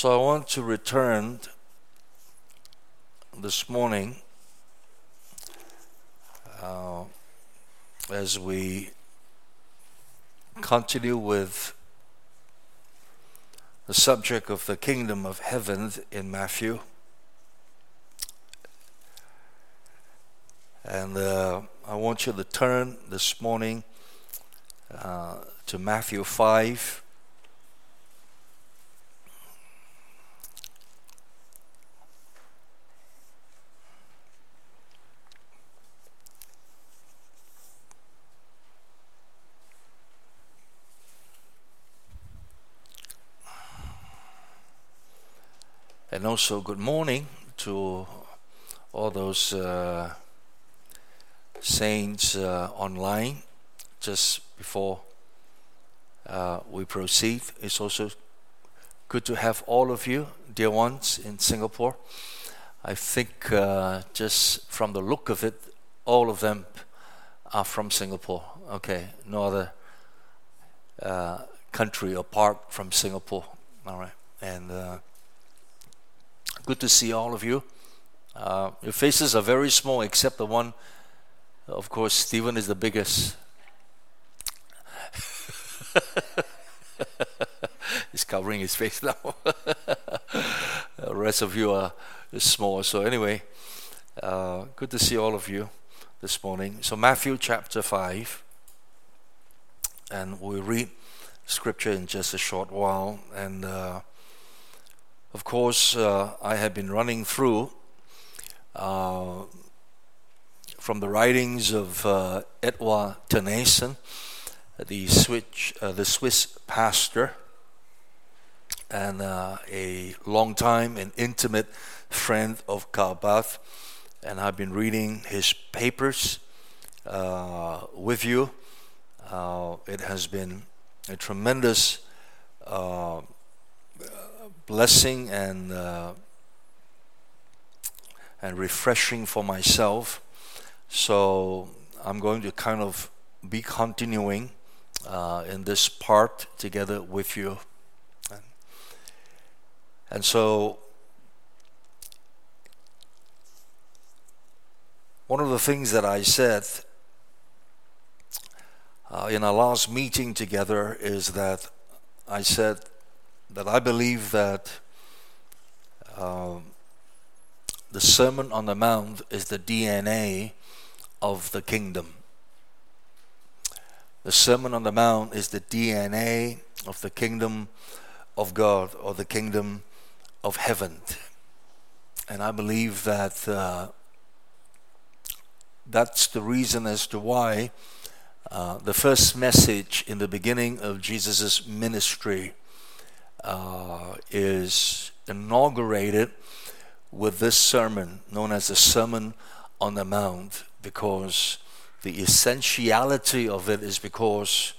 So I want to return this morning as we continue with the subject of the kingdom of heaven in Matthew. And I want you to turn this morning to Matthew 5. And also good morning to all those saints online. Just before we proceed, it's also good to have all of you, dear ones, in Singapore. I think just from the look of it, all of them are from Singapore. Okay, no other country apart from Singapore. All right, and good to see all of you. Your faces are very small, except the one. Of course, Stephen is the biggest. He's covering his face now. The rest of you are small. So anyway, good to see all of you this morning. So Matthew chapter 5, and we'll read scripture in just a short while. And of course, I have been running through from the writings of Edouard Ternessen, the Swiss pastor, and a long-time and intimate friend of Karl Barth. And I've been reading his papers with you. It has been a tremendous blessing and refreshing for myself. So I'm going to kind of be continuing in this part together with you. And so one of the things that I said in our last meeting together is that I said that I believe that the Sermon on the Mount is the DNA of the kingdom. The Sermon on the Mount is the DNA of the kingdom of God, or the kingdom of heaven. And I believe that that's the reason as to why the first message in the beginning of Jesus' ministry is inaugurated with this sermon known as the Sermon on the Mount, because the essentiality of it is because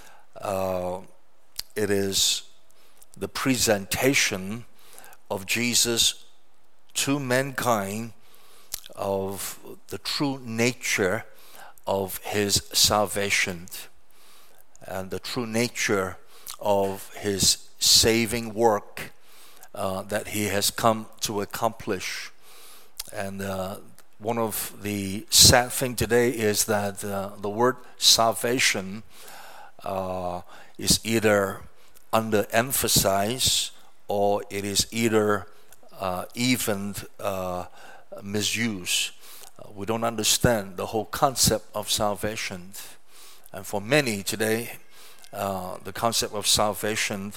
it is the presentation of Jesus to mankind of the true nature of his salvation and the true nature of his saving work that he has come to accomplish. And one of the sad things today is that the word salvation is either underemphasized or it is either even misused. We don't understand the whole concept of salvation. And for many today, the concept of salvation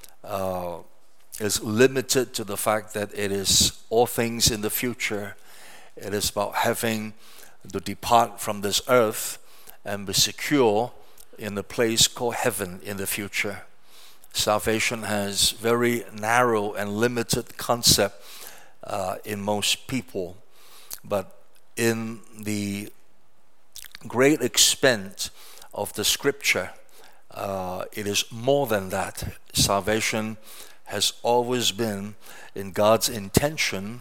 is limited to the fact that it is all things in the future. It is about having to depart from this earth and be secure in the place called heaven in the future. Salvation has very narrow and limited concept in most people, but in the great extent of the scripture, it is more than that. Salvation has always been in God's intention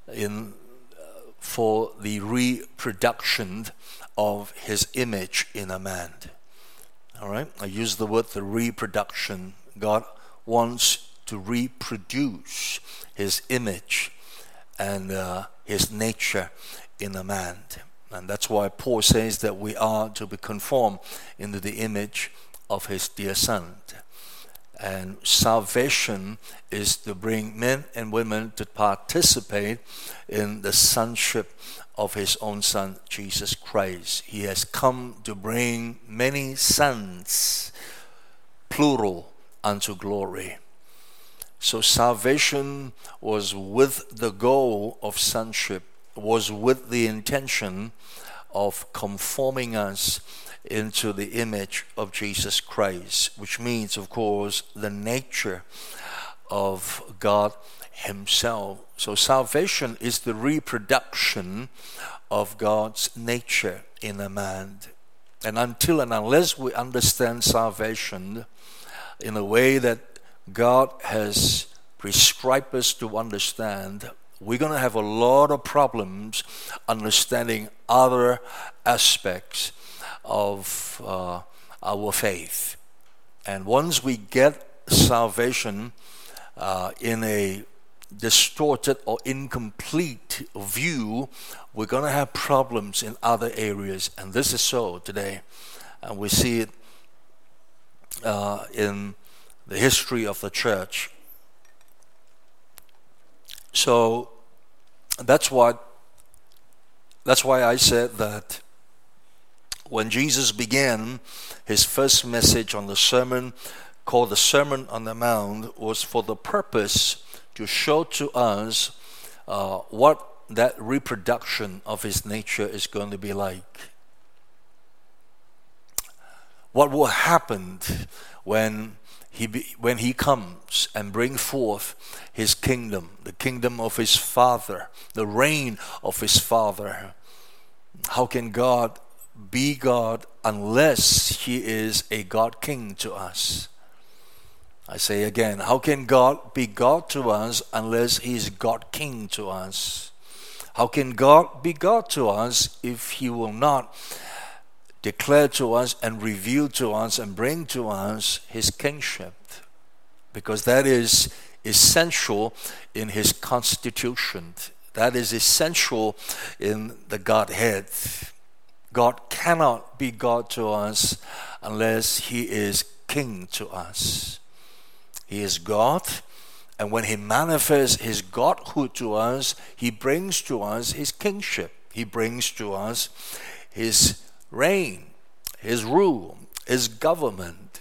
for the reproduction of his image in a man. All right, I use the word the reproduction. God wants to reproduce His image and His nature in a man. And that's why Paul says that we are to be conformed into the image of His dear Son. And salvation is to bring men and women to participate in the sonship of His own Son, Jesus Christ. He has come to bring many sons, plural, unto glory. So salvation was with the goal of sonship, was with the intention of conforming us into the image of Jesus Christ, which means, of course, the nature of God Himself. So salvation is the reproduction of God's nature in a man. And until and unless we understand salvation in a way that God has prescribed us to understand, we're going to have a lot of problems understanding other aspects of our faith. And once we get salvation in a distorted or incomplete view, we're going to have problems in other areas. And this is so today. And we see it in the history of the church. So that's why I said that when Jesus began His first message on the sermon, called the Sermon on the Mount, was for the purpose to show to us what that reproduction of His nature is going to be like. What will happen when He comes and brings forth His kingdom, the kingdom of His Father, the reign of His Father. How can God be God unless He is a God King to us? I say again, how can God be God to us unless He is God King to us? How can God be God to us if He will not declare to us and reveal to us and bring to us His kingship? Because that is essential in His constitution. That is essential in the Godhead. God cannot be God to us unless He is King to us. He is God, and when He manifests His Godhood to us, He brings to us His kingship. He brings to us His reign, His rule, His government.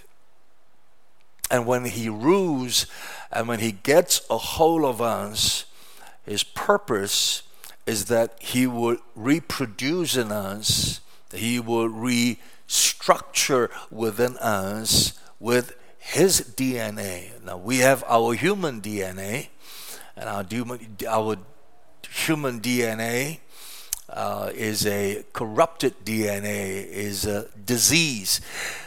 And when He rules and when He gets a hold of us, His purpose is that He would reproduce in us, that He would restructure within us with His DNA. Now we have our human DNA, and our human DNA is a corrupted DNA, is a disease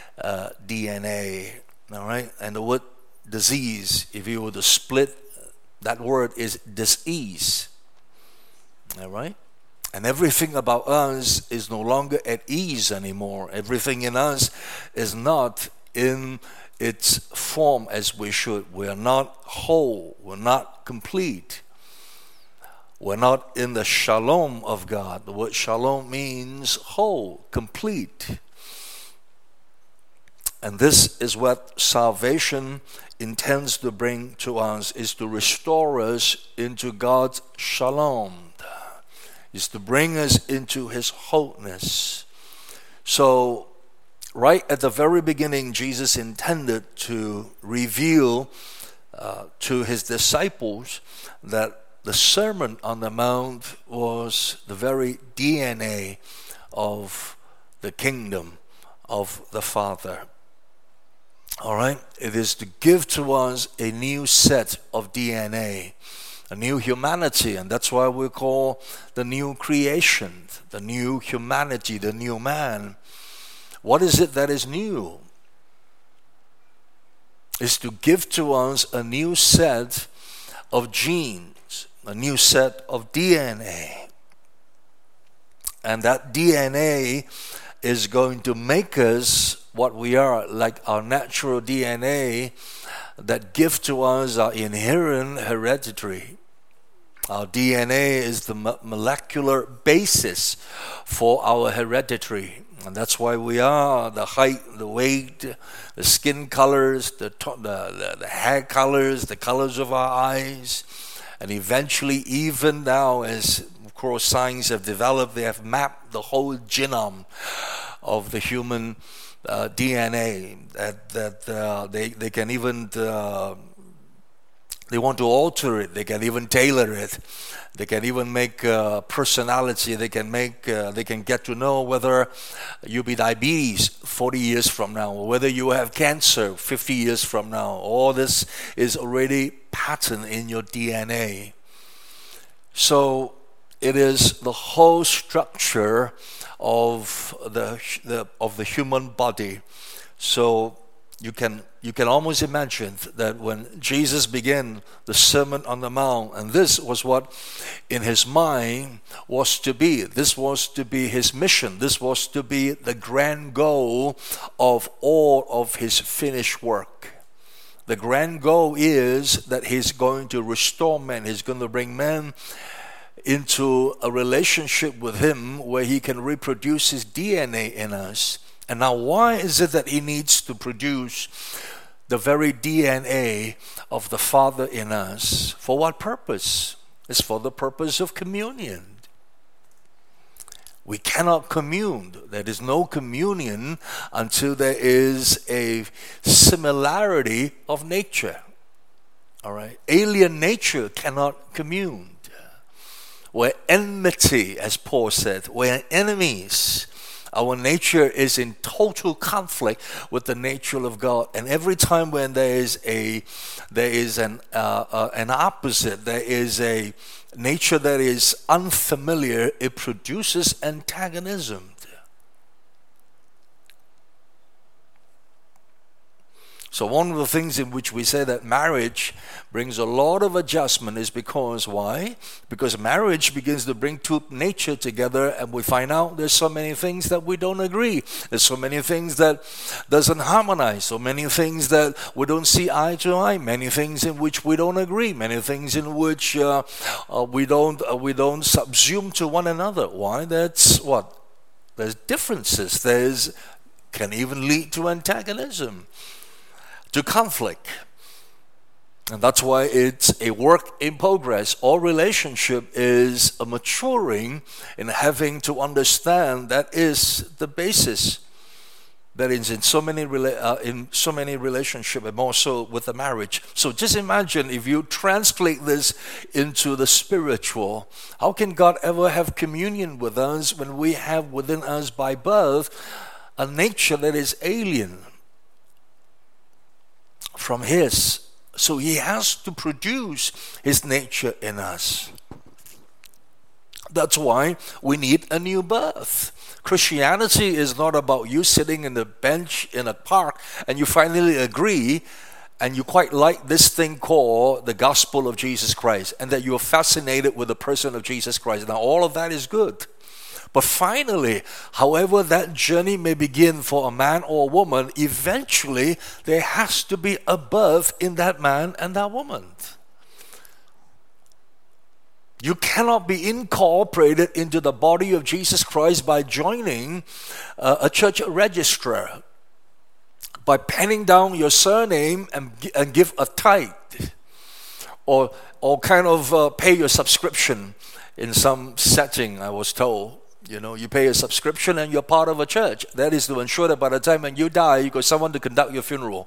DNA. All right, and the word disease, if you were to split, that word is disease. All right, and everything about us is no longer at ease anymore. Everything in us is not in its form as we should. We are not whole. We're not complete. We're not in the shalom of God. The word shalom means whole, complete. And this is what salvation intends to bring to us, is to restore us into God's shalom, is to bring us into His wholeness. So, right at the very beginning, Jesus intended to reveal to His disciples that the Sermon on the Mount was the very DNA of the kingdom of the Father. All right? It is to give to us a new set of DNA, a new humanity, and that's why we call the new creation, the new humanity, the new man. What is it that is new? It's to give to us a new set of genes, a new set of DNA. And that DNA is going to make us what we are. Like our natural DNA that give to us are inherent hereditary. Our DNA is the molecular basis for our hereditary. And that's why we are the height, the weight, the skin colors, the hair colors, the colors of our eyes. And eventually, even now, as of course science have developed, they have mapped the whole genome of the human DNA. They can even they want to alter it. They can even tailor it. They can even make personality. They can get to know whether you be diabetes 40 years from now, or whether you have cancer 50 years from now. All this is already patterned in your DNA. So it is the whole structure of the human body. So you can almost imagine that when Jesus began the Sermon on the Mount, and this was what in his mind was to be. This was to be his mission. This was to be the grand goal of all of his finished work. The grand goal is that he's going to restore man. He's going to bring man into a relationship with him where he can reproduce his DNA in us. And now, why is it that he needs to produce the very DNA of the Father in us? For what purpose? It's for the purpose of communion. We cannot commune. There is no communion until there is a similarity of nature. All right? Alien nature cannot commune. We're enmity, as Paul said. We're enemies. Our nature is in total conflict with the nature of God, and every time when there is an opposite, there is a nature that is unfamiliar, it produces antagonism. So one of the things in which we say that marriage brings a lot of adjustment is because, why? Because marriage begins to bring two nature together, and we find out there's so many things that we don't agree. There's so many things that doesn't harmonize. So many things that we don't see eye to eye. Many things in which we don't agree. Many things in which we don't subsume to one another. Why? That's what? There's differences. Can even lead to antagonism, to conflict. And that's why it's a work in progress. All relationship is a maturing in having to understand that is the basis that is in so many relationships, and more so with the marriage. So just imagine if you translate this into the spiritual. How can God ever have communion with us when we have within us by birth a nature that is alien from his? So he has to produce his nature in us. That's why we need a new birth. Christianity is not about you sitting in the bench in a park and you finally agree and you quite like this thing called the gospel of Jesus Christ, and that you're fascinated with the person of Jesus Christ. Now all of that is good. But finally, however that journey may begin for a man or a woman, eventually there has to be a birth in that man and that woman. You cannot be incorporated into the body of Jesus Christ by joining a church registrar, by penning down your surname and give a tithe, or kind of pay your subscription in some setting, I was told. You know, you pay a subscription and you're part of a church. That is to ensure that by the time when you die, you got someone to conduct your funeral.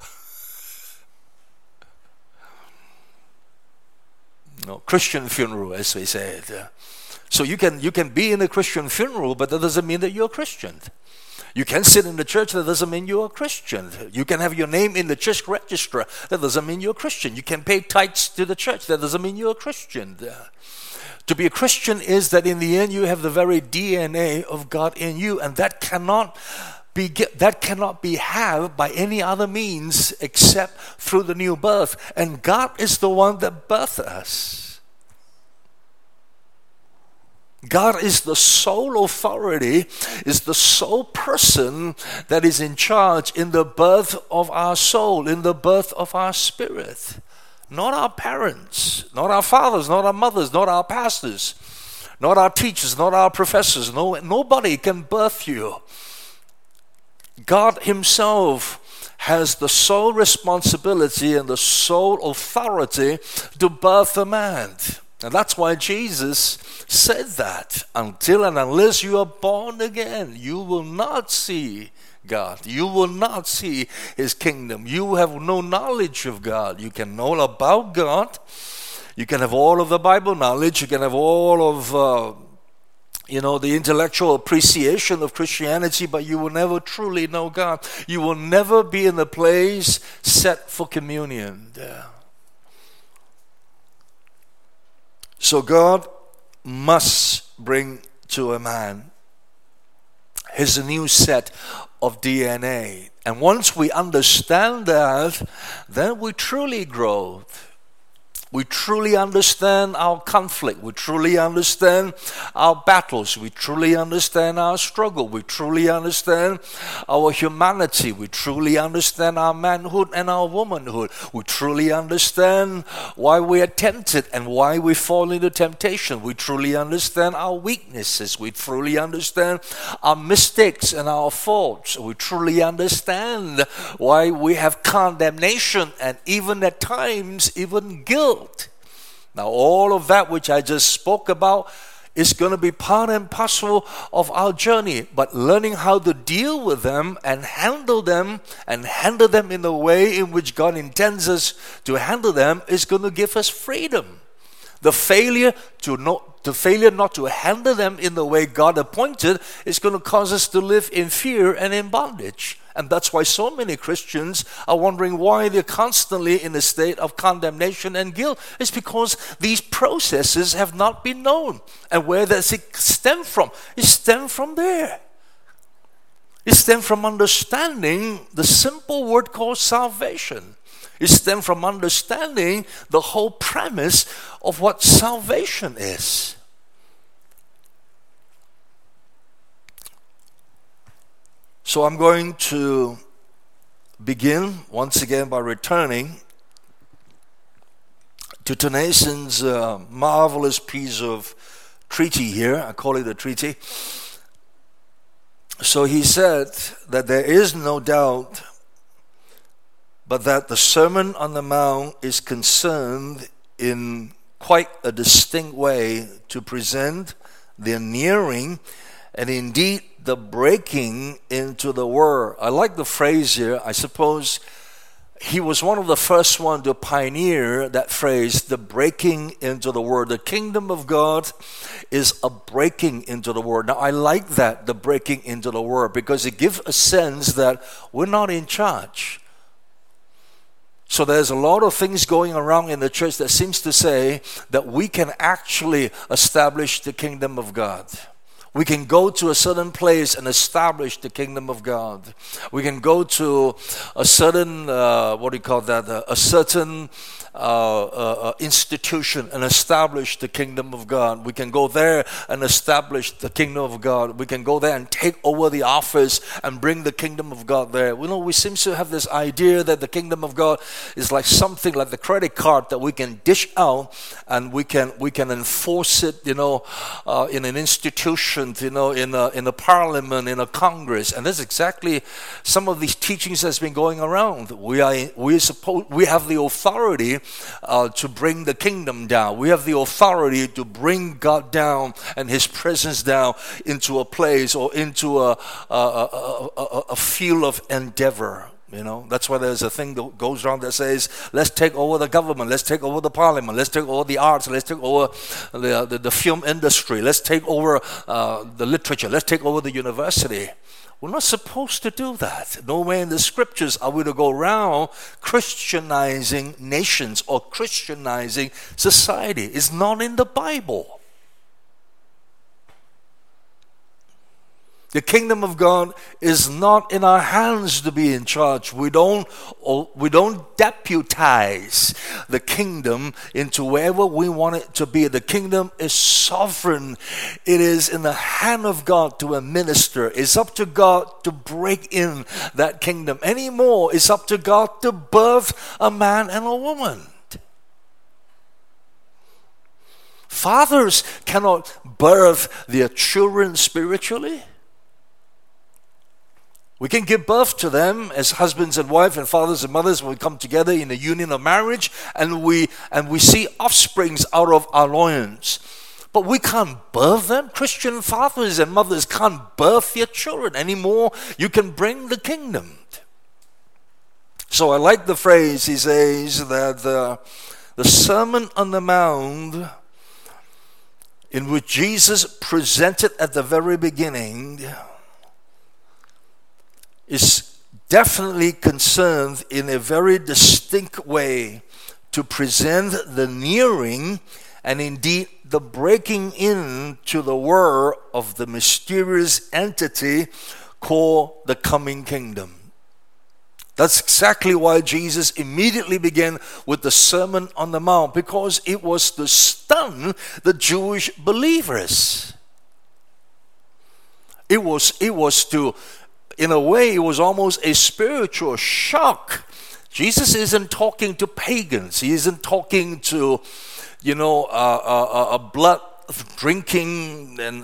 No, Christian funeral, as we say it. So you can be in a Christian funeral, but that doesn't mean that you're a Christian. You can sit in the church, that doesn't mean you're a Christian. You can have your name in the church register, that doesn't mean you're a Christian. You can pay tithes to the church, that doesn't mean you're a Christian. To be a Christian is that in the end you have the very DNA of God in you, and that cannot be had by any other means except through the new birth. And God is the one that birthed us. God is the sole authority, is the sole person that is in charge in the birth of our soul, in the birth of our spirit. Not our parents, not our fathers, not our mothers, not our pastors, not our teachers, not our professors. Nobody can birth you. God himself has the sole responsibility and the sole authority to birth a man. And that's why Jesus said that. Until and unless you are born again, you will not see God. You will not see his kingdom. You have no knowledge of God. You can know about God. You can have all of the Bible knowledge. You can have all of the intellectual appreciation of Christianity, but you will never truly know God. You will never be in the place set for communion. So God must bring to a man his new set of DNA. And once we understand that, then we truly grow. We truly understand our conflict. We truly understand our battles. We truly understand our struggle. We truly understand our humanity. We truly understand our manhood and our womanhood. We truly understand why we are tempted and why we fall into temptation. We truly understand our weaknesses. We truly understand our mistakes and our faults. We truly understand why we have condemnation and even at times, even guilt. Now, all of that which I just spoke about is going to be part and parcel of our journey. But learning how to deal with them and handle them in the way in which God intends us to handle them is going to give us freedom. The failure not to handle them in the way God appointed is going to cause us to live in fear and in bondage. And that's why so many Christians are wondering why they're constantly in a state of condemnation and guilt. It's because these processes have not been known. And where does it stem from? It stems from there. It stems from understanding the simple word called salvation. It stems from understanding the whole premise of what salvation is. So I'm going to begin once again by returning to Tennyson's marvelous piece of treaty here. I call it a treaty. So he said that there is no doubt but that the Sermon on the Mount is concerned in quite a distinct way to present the nearing and indeed the breaking into the Word. I like the phrase here. I suppose he was one of the first one to pioneer that phrase, the breaking into the Word. The kingdom of God is a breaking into the Word. Now, I like that, the breaking into the Word, because it gives a sense that we're not in charge. So there's a lot of things going around in the church that seems to say that we can actually establish the kingdom of God. We can go to a certain place and establish the kingdom of God. We can go to a certain, a certain institution and establish the kingdom of God. We can go there and establish the kingdom of God. We can go there and take over the office and bring the kingdom of God there. We seem to have this idea that the kingdom of God is like something like the credit card that we can dish out and we can enforce it, in an institution, in a parliament, in a Congress. And that's exactly some of these teachings that's been going around. We have the authority to bring the kingdom down. We have the authority to bring God down and his presence down into a place or into a field of endeavor. That's why there's a thing that goes around that says, let's take over the government, let's take over the parliament, let's take over the arts, let's take over the film industry, let's take over the literature, let's take over the university. We're not supposed to do that. Nowhere in the scriptures are we to go around Christianizing nations or Christianizing society. It's not in the Bible. The kingdom of God is not in our hands to be in charge. We don't deputize the kingdom into wherever we want it to be. The kingdom is sovereign. It is in the hand of God to administer. It's up to God to break in that kingdom. Anymore, it's up to God to birth a man and a woman. Fathers cannot birth their children spiritually. We can give birth to them as husbands and wives and fathers and mothers when we come together in the union of marriage, and we see offsprings out of our loins. But we can't birth them. Christian fathers and mothers can't birth their children anymore. You can bring the kingdom. So I like the phrase. He says that the Sermon on the Mount, in which Jesus presented at the very beginning, is definitely concerned in a very distinct way to present the nearing and indeed the breaking into the world of the mysterious entity called the coming kingdom. That's exactly why Jesus immediately began with the Sermon on the Mount, because it was to stun the Jewish believers. It was to, in a way, it was almost a spiritual shock. Jesus isn't talking to pagans. He isn't talking to, blood drinking and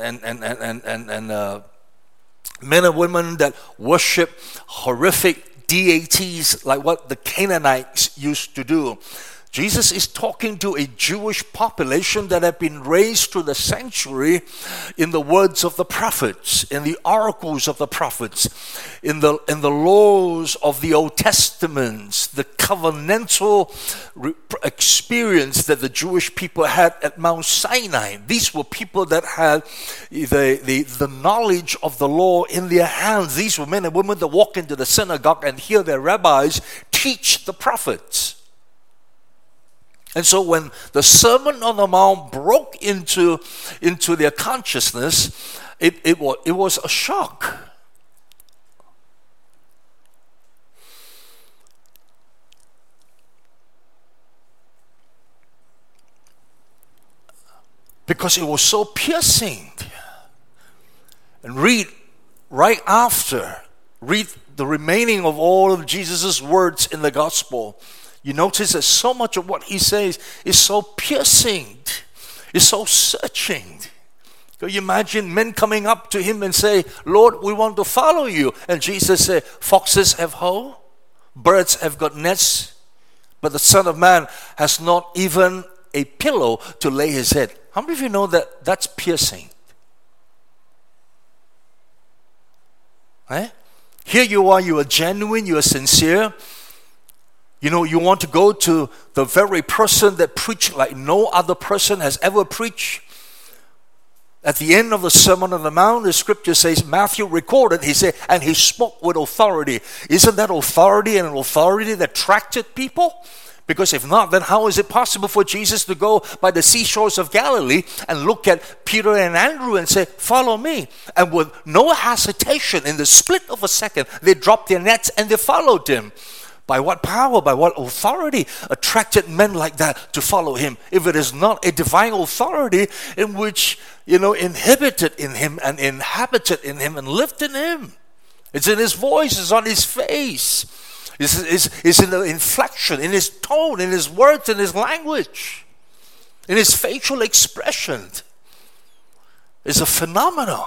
men and women that worship horrific deities like what the Canaanites used to do. Jesus is talking to a Jewish population that had been raised to the sanctuary in the words of the prophets, in the oracles of the prophets, in the laws of the Old Testament, the covenantal experience that the Jewish people had at Mount Sinai. These were people that had the knowledge of the law in their hands. These were men and women that walk into the synagogue and hear their rabbis teach the prophets. And so when the Sermon on the Mount broke into their consciousness, it was a shock. Because it was so piercing. And read the remaining of all of Jesus' words in the gospel. You notice that so much of what he says is so piercing, is so searching. Can you imagine men coming up to him and say, "Lord, we want to follow you." And Jesus said, "Foxes have holes, birds have got nests, but the Son of Man has not even a pillow to lay his head." How many of you know that that's piercing? Right? Here you are genuine, you are sincere. You want to go to the very person that preached like no other person has ever preached. At the end of the Sermon on the Mount, the scripture says, Matthew recorded, he said, and he spoke with authority. Isn't that authority and an authority that attracted people? Because if not, then how is it possible for Jesus to go by the seashores of Galilee and look at Peter and Andrew and say, "Follow me"? And with no hesitation, in the split of a second, they dropped their nets and they followed him. By what power, by what authority attracted men like that to follow him? If it is not a divine authority in which, inhibited in him and inhabited in him and lived in him. It's in his voice, it's on his face. It's in the inflection, in his tone, in his words, in his language, in his facial expression. It's a phenomenon.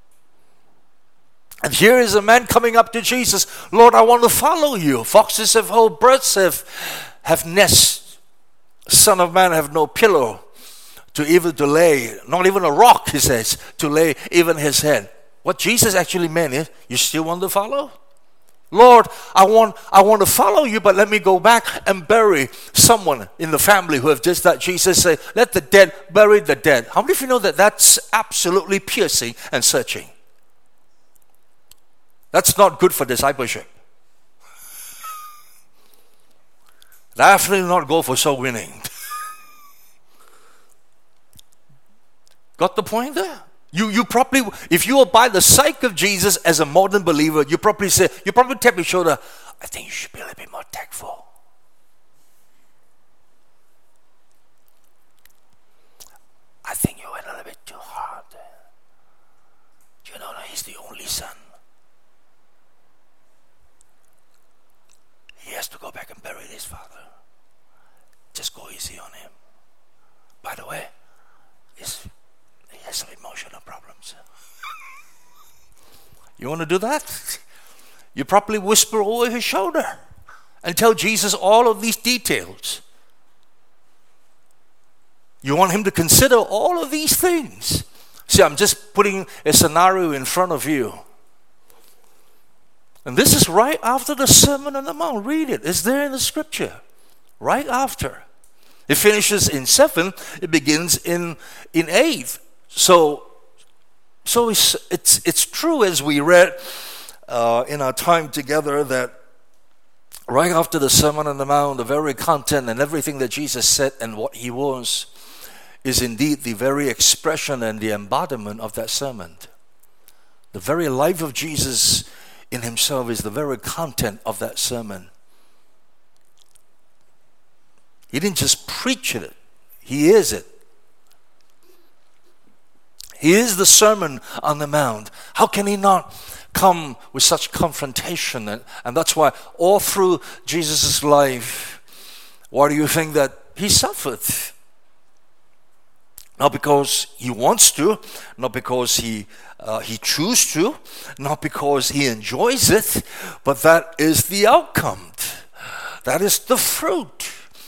And here is a man coming up to Jesus. "Lord, I want to follow you. Foxes have holes, birds have nests. Son of Man have no pillow to lay, not even a rock," he says, "to lay even his head." What Jesus actually meant is, you still want to follow? "Lord, I want to follow you, but let me go back and bury someone in the family who have just died." Jesus said, "Let the dead bury the dead." How many of you know that that's absolutely piercing and searching? That's not good for discipleship. Definitely not go for soul winning. Got the point there? You probably, if you are by the side of Jesus as a modern believer, you probably tap your shoulder, I think you should be a little bit more tactful. I think you went a little bit too hard. You know, he's the only son. He has to go back and bury his father. Just go easy on him. By the way, he has some emotional problems. You want to do that? You probably whisper over his shoulder and tell Jesus all of these details. You want him to consider all of these things. See, I'm just putting a scenario in front of you. And this is right after the Sermon on the Mount. Read it. It's there in the scripture. Right after. It finishes in 7. It begins in 8. So it's true, as we read in our time together, that right after the Sermon on the Mount, the very content and everything that Jesus said and what he was is indeed the very expression and the embodiment of that sermon. The very life of Jesus in himself is the very content of that sermon. He didn't just preach it, he is it. He is the Sermon on the Mount. How can he not come with such confrontation? And that's why all through Jesus' life, why do you think that he suffered? Not because he wants to, not because he chooses to, not because he enjoys it, but that is the outcome. That is the fruit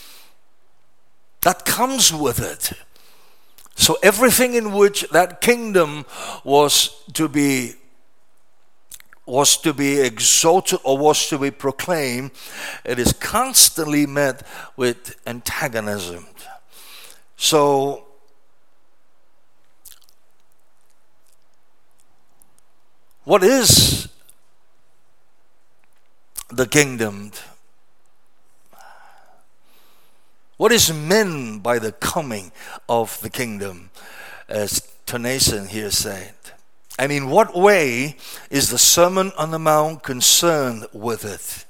that comes with it. So everything in which that kingdom was to be exalted or was to be proclaimed, it is constantly met with antagonism. So what is the kingdom? What is meant by the coming of the kingdom, as Tonation here said? And in what way is the Sermon on the Mount concerned with it?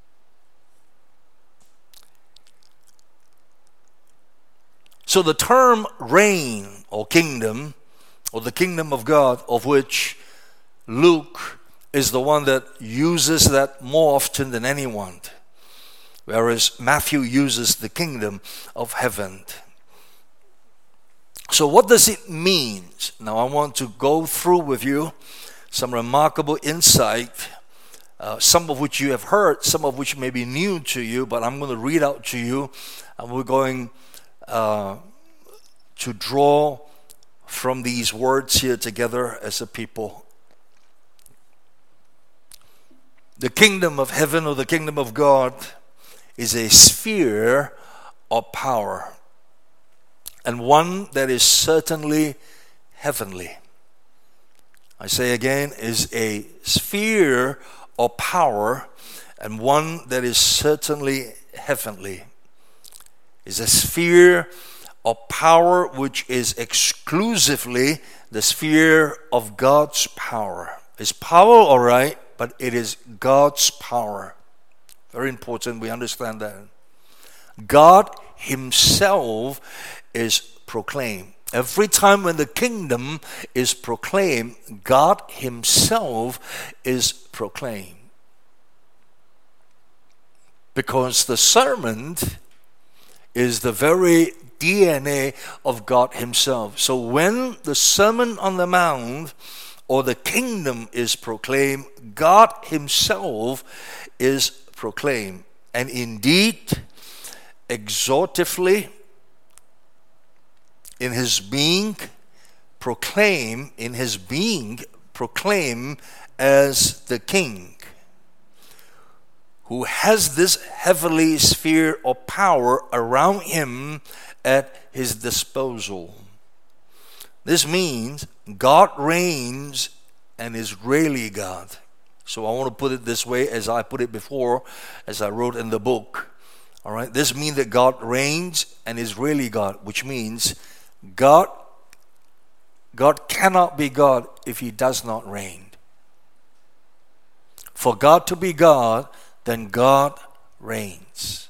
So the term reign or kingdom, or the kingdom of God, of which Luke is the one that uses that more often than anyone, whereas Matthew uses the kingdom of heaven. So what does it mean? Now I want to go through with you some remarkable insight, some of which you have heard, some of which may be new to you, but I'm going to read out to you, and we're going to draw from these words here together as a people. The kingdom of heaven, or the kingdom of God, is a sphere of power, and one that is certainly heavenly. I say again, is a sphere of power, and one that is certainly heavenly. Is a sphere of power which is exclusively the sphere of God's power. It's power, all right, but it is God's power. Very important we understand that. God himself is proclaimed. Every time when the kingdom is proclaimed, God himself is proclaimed. Because the sermon is the very DNA of God himself. So when the Sermon on the Mount or the kingdom is proclaimed, God himself is proclaimed. And indeed, exhaustively, in his being proclaimed as the king, who has this heavenly sphere of power around him at his disposal. This means God reigns and is really God. So I want to put it this way, as I put it before, as I wrote in the book. All right, this means that God reigns and is really God, which means God God cannot be God if He does not reign. For God to be God, then God reigns.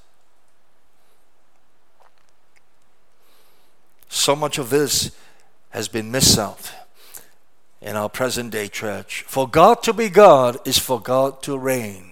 So much of this has been missed out in our present day church. For God to be God is for God to reign.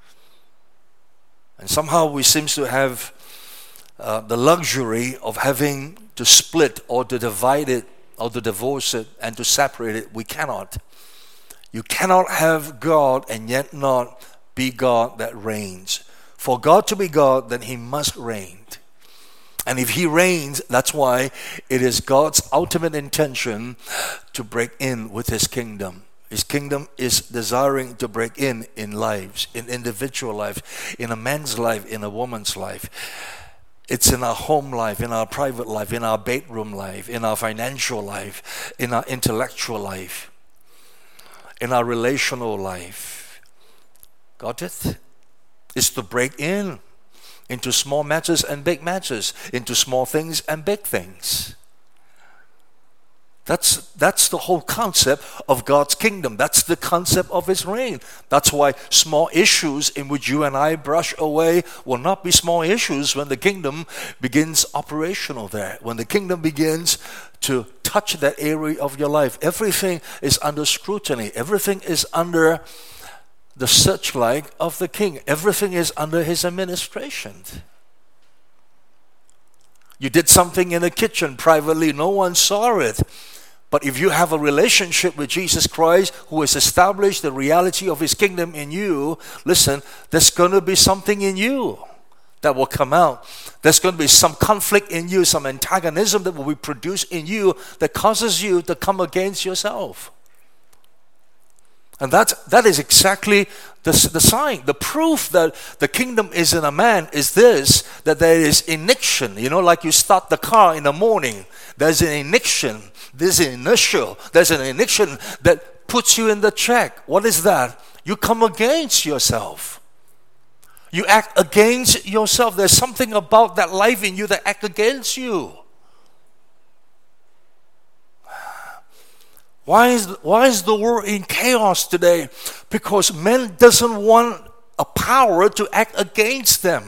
And somehow we seem to have the luxury of having to split or to divide it or to divorce it and to separate it. We cannot. You cannot have God and yet not be God that reigns. For God to be God, then He must reign. And if He reigns, that's why it is God's ultimate intention to break in with His kingdom. His kingdom is desiring to break in lives, in individual life, in a man's life, in a woman's life. It's in our home life, in our private life, in our bedroom life, in our financial life, in our intellectual life, in our relational life. Got it? It's to break in into small matters and big matters, into small things and big things. That's the whole concept of God's kingdom. That's the concept of His reign. That's why small issues in which you and I brush away will not be small issues when the kingdom begins operational there. When the kingdom begins to touch that area of your life, everything is under scrutiny. Everything is under the searchlight of the King. Everything is under His administration. You did something in the kitchen privately, no one saw it. But if you have a relationship with Jesus Christ, who has established the reality of His kingdom in you, listen, there's going to be something in you that will come out. There's going to be some conflict in you, some antagonism that will be produced in you that causes you to come against yourself. And that is exactly the sign. The proof that the kingdom is in a man is this, that there is ignition. You know, like you start the car in the morning, there's an ignition. There's an inertia. There's an ignition that puts you in the track. What is that? You come against yourself. You act against yourself. There's something about that life in you that acts against you. Why is the world in chaos today? Because man doesn't want a power to act against them.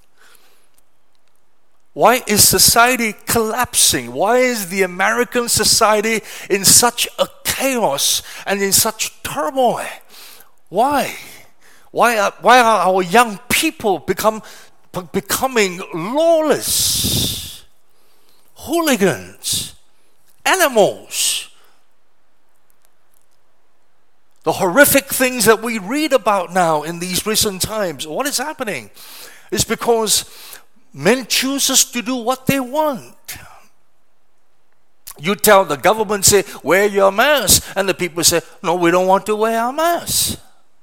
Why is society collapsing? Why is the American society in such a chaos and in such turmoil? Why? Why are our young people becoming lawless, hooligans, animals? The horrific things that we read about now in these recent times. What is happening? It's because men chooses to do what they want. You tell the government, say, wear your mask. And the people say, no, we don't want to wear our mask.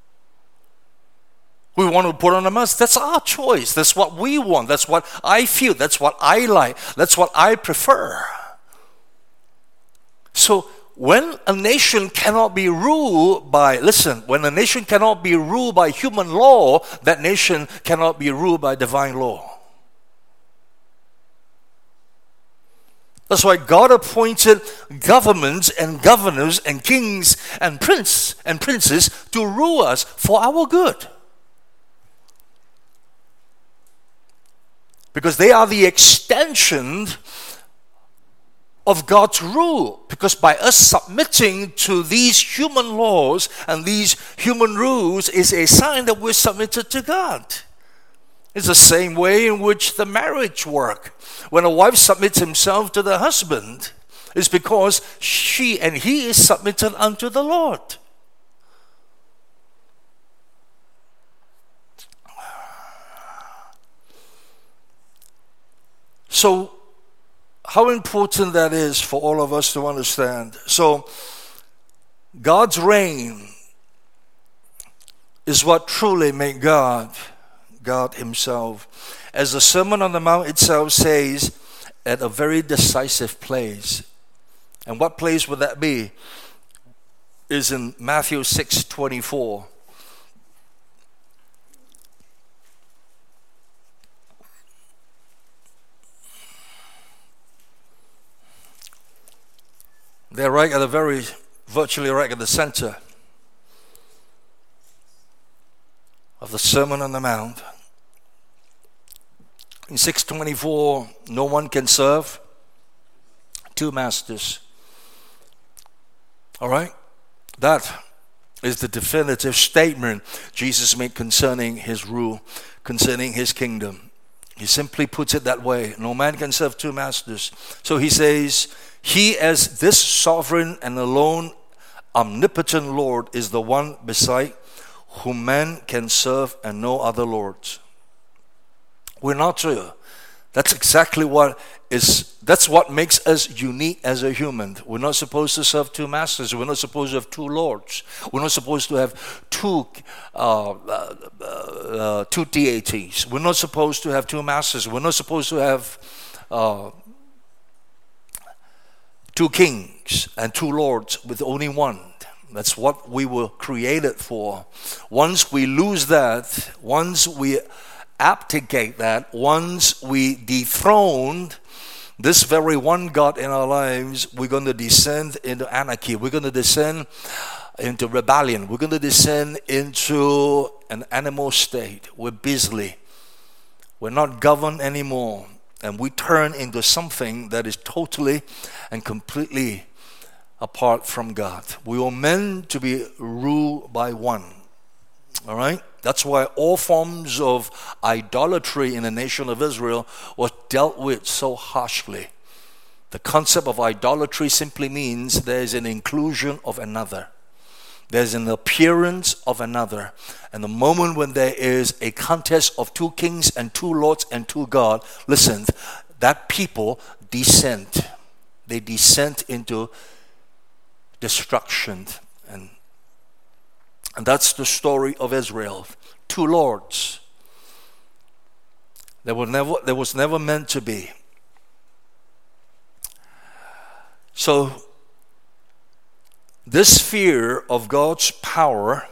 We want to put on a mask. That's our choice. That's what we want. That's what I feel. That's what I like. That's what I prefer. So when a nation cannot be ruled by, when a nation cannot be ruled by human law, that nation cannot be ruled by divine law. That's why God appointed governments and governors and kings and princes to rule us for our good. Because they are the extension of God's rule. Because by us submitting to these human laws and these human rules is a sign that we're submitted to God. It's the same way in which the marriage works. When a wife submits himself to the husband, it's because she and he is submitted unto the Lord. So, how important that is for all of us to understand. So, God's reign is what truly made God Himself. As the Sermon on the Mount itself says, at a very decisive place. And what place would that be? Is in Matthew 6:24. They're virtually right at the center of the Sermon on the Mount. In 624, no one can serve two masters. All right? That is the definitive statement Jesus made concerning his rule, concerning his kingdom. He simply puts it that way. No man can serve two masters. So he says, he as this sovereign and alone omnipotent Lord is the one beside whom man can serve and no other lords. We're not to. That's exactly that's what makes us unique as a human. We're not supposed to serve two masters. We're not supposed to have two lords. We're not supposed to have two deities. We're not supposed to have two masters. We're not supposed to have two kings and two lords with only one. That's what we were created for. Once we lose that, once we abdicate that, once we dethrone this very one God in our lives, we're going to descend into anarchy. We're going to descend into rebellion. We're going to descend into an animal state. We're beastly. We're not governed anymore. And we turn into something that is totally and completely apart from God. We were meant to be ruled by one. All right? That's why all forms of idolatry in the nation of Israel was dealt with so harshly. The concept of idolatry simply means there is an inclusion of another. There's an appearance of another. And the moment when there is a contest of two kings and two lords and two gods, listen, that people descend. They descend into destruction. And that's the story of Israel. Two lords. There was never meant to be. So, this sphere of God's power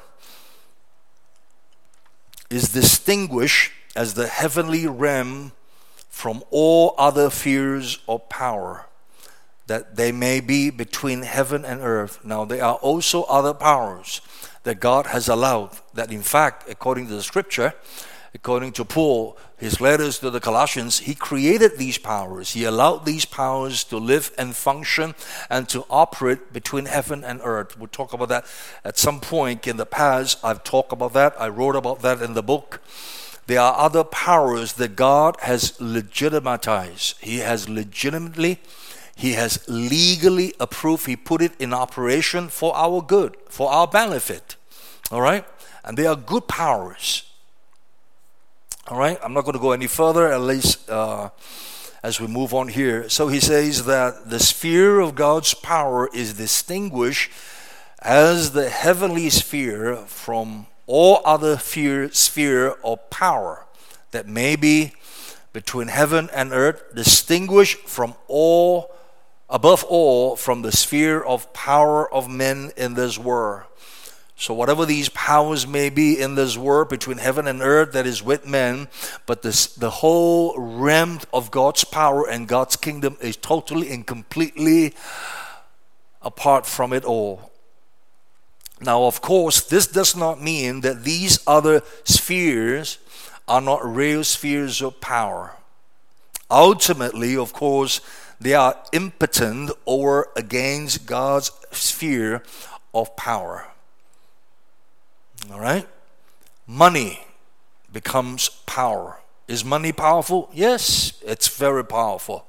is distinguished as the heavenly realm from all other spheres of power, that they may be between heaven and earth. Now, there are also other powers that God has allowed, that in fact, according to the scripture, according to Paul, his letters to the Colossians, he created these powers. He allowed these powers to live and function and to operate between heaven and earth. We'll talk about that at some point in the past. I've talked about that. I wrote about that in the book. There are other powers that God has legitimatized. He has legitimately, he has legally approved. He put it in operation for our good, for our benefit. All right? And they are good powers. All right? I'm not going to go any further, at least as we move on here. So he says that the sphere of God's power is distinguished as the heavenly sphere from all other sphere of power that may be between heaven and earth, distinguished from all, above all, from the sphere of power of men in this world. So whatever these powers may be in this world between heaven and earth that is with men, but the whole realm of God's power and God's kingdom is totally and completely apart from it all. Now, of course, this does not mean that these other spheres are not real spheres of power. Ultimately, of course, they are impotent or against God's sphere of power. All right? Money becomes power. Is money powerful? Yes, it's very powerful.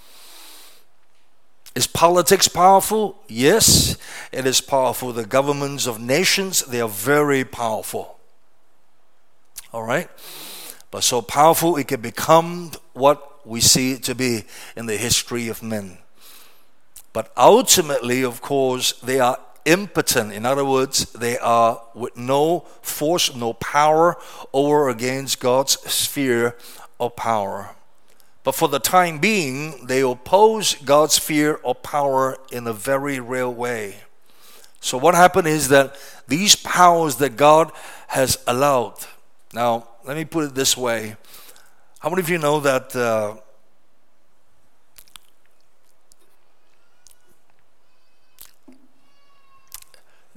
Is politics powerful? Yes, it is powerful. The governments of nations, they are very powerful. All right? But so powerful it can become what we see it to be in the history of men. But ultimately, of course, they are impotent. In other words, they are with no force, no power over against God's sphere of power. But for the time being, they oppose God's sphere of power in a very real way. So what happened is that these powers that God has allowed. Now, let me put it this way. How many of you know that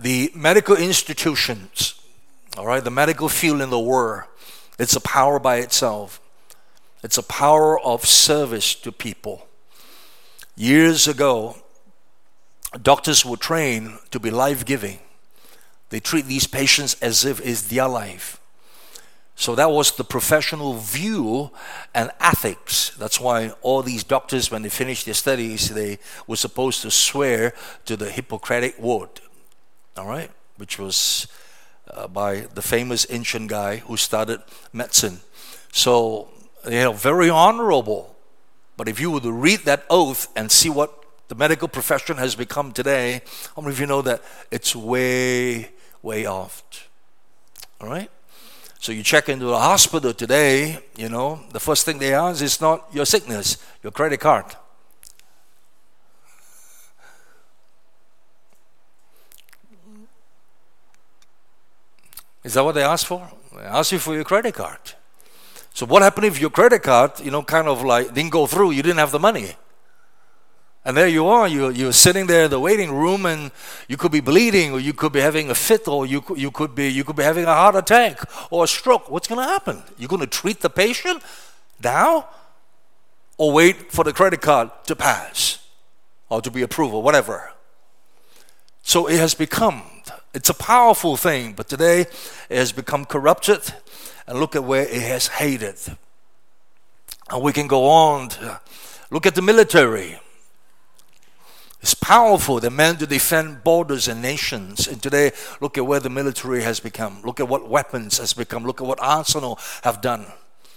The medical institutions, all right, the medical field in the world, it's a power by itself. It's a power of service to people. Years ago, doctors were trained to be life-giving. They treat these patients as if it's their life. So that was the professional view and ethics. That's why all these doctors, when they finished their studies, they were supposed to swear to the Hippocratic Oath, all right, which was by the famous ancient guy who started medicine. So they are very honorable. But if you were to read that oath and see what the medical profession has become today, how many of you know that it's way, way off? All right? So you check into the hospital today, you know, the first thing they ask is not your sickness, your credit card. Is that what they ask for? They ask you for your credit card. So what happened if your credit card, you know, kind of like didn't go through, you didn't have the money? And there you are, you're sitting there in the waiting room, and you could be bleeding, or you could be having a fit, or you could be having a heart attack or a stroke. What's going to happen? You're going to treat the patient now, or wait for the credit card to pass or to be approved or whatever. So it has become, it's a powerful thing, but today it has become corrupted, and look at where it has hated. And we can go on to look at the military. It's powerful. They're meant to defend borders and nations. And today, look at where the military has become. Look at what weapons has become. Look at what arsenal have done.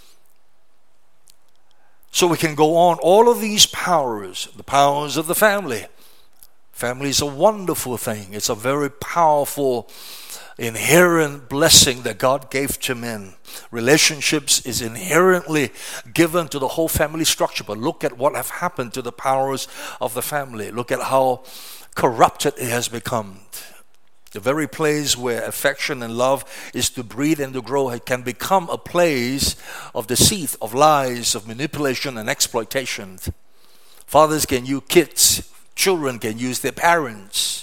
So we can go on. All of these powers, the powers of the family. Family is a wonderful thing. It's a very powerful, inherent blessing that God gave to men. Relationships is inherently given to the whole family structure. But look at what have happened to the powers of the family. Look at how corrupted it has become. The very place where affection and love is to breed and to grow, it can become a place of deceit, of lies, of manipulation and exploitation. Fathers can use kids, children can use their parents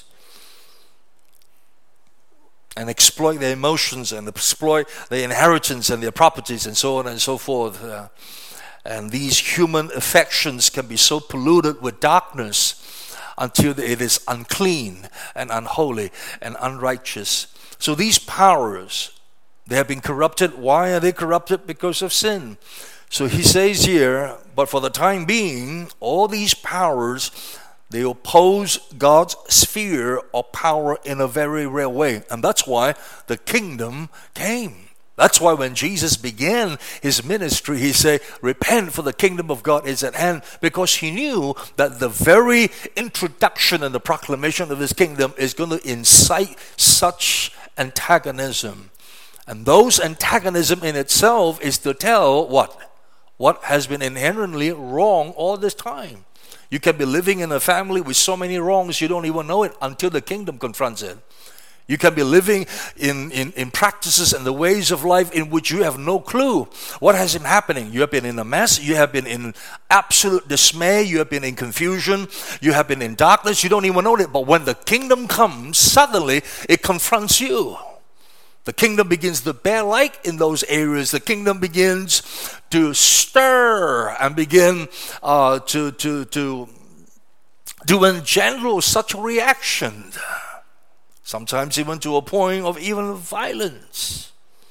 and exploit their emotions and exploit their inheritance and their properties and so on and so forth. And these human affections can be so polluted with darkness until it is unclean and unholy and unrighteous. So these powers, they have been corrupted. Why are they corrupted? Because of sin. So he says here, but for the time being, all these powers, they oppose God's sphere of power in a very real way. And that's why the kingdom came. That's why when Jesus began his ministry, he said, repent, for the kingdom of God is at hand. Because he knew that the very introduction and the proclamation of his kingdom is going to incite such antagonism. And those antagonism in itself is to tell what has been inherently wrong all this time. You can be living in a family with so many wrongs you don't even know it until the kingdom confronts it. You can be living in practices and the ways of life in which you have no clue what has been happening. You have been in a mess. You have been in absolute dismay. You have been in confusion. You have been in darkness. You don't even know it. But when the kingdom comes, suddenly it confronts you. The kingdom begins to bear light in those areas. The kingdom begins to stir and begin to engender such a reaction. Sometimes even to a point of even violence.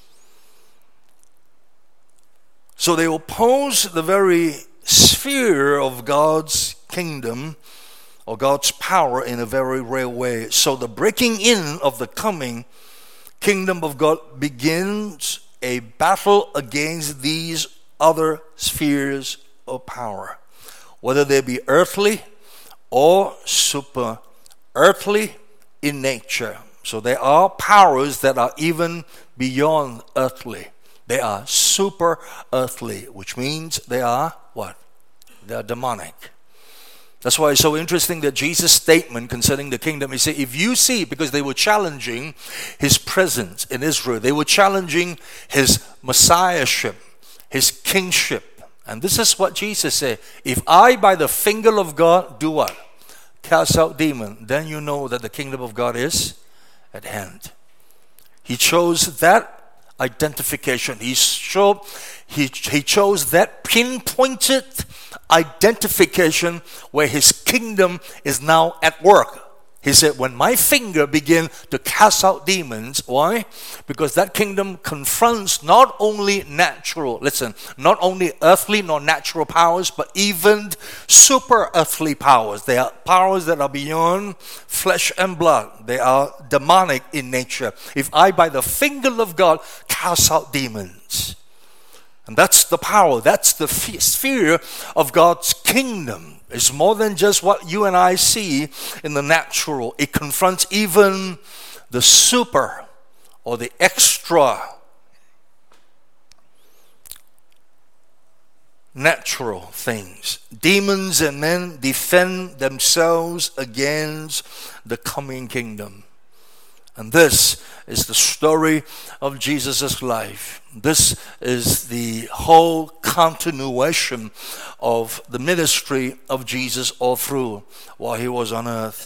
So they oppose the very sphere of God's kingdom or God's power in a very real way. So the breaking in of the coming kingdom of God begins a battle against these other spheres of power, whether they be earthly or super earthly in nature. So there are powers that are even beyond earthly. They are super earthly, which means they are what? They are demonic. That's why it's so interesting that Jesus' statement concerning the kingdom, he said, if you see, because they were challenging his presence in Israel, they were challenging his messiahship, his kingship. And this is what Jesus said, if I by the finger of God do what? Cast out demon, then you know that the kingdom of God is at hand. He chose that identification. He chose that pinpointed identification where his kingdom is now at work. He said, when my finger begin to cast out demons, why? Because that kingdom confronts not only not only earthly nor natural powers, but even super earthly powers. They are powers that are beyond flesh and blood. They are demonic in nature. If I, by the finger of God, cast out demons. And that's the power, that's the sphere of God's kingdom. It's more than just what you and I see in the natural. It confronts even the super or the extra natural things. Demons and men defend themselves against the coming kingdom. And this is the story of Jesus' life. This is the whole continuation of the ministry of Jesus all through while he was on earth.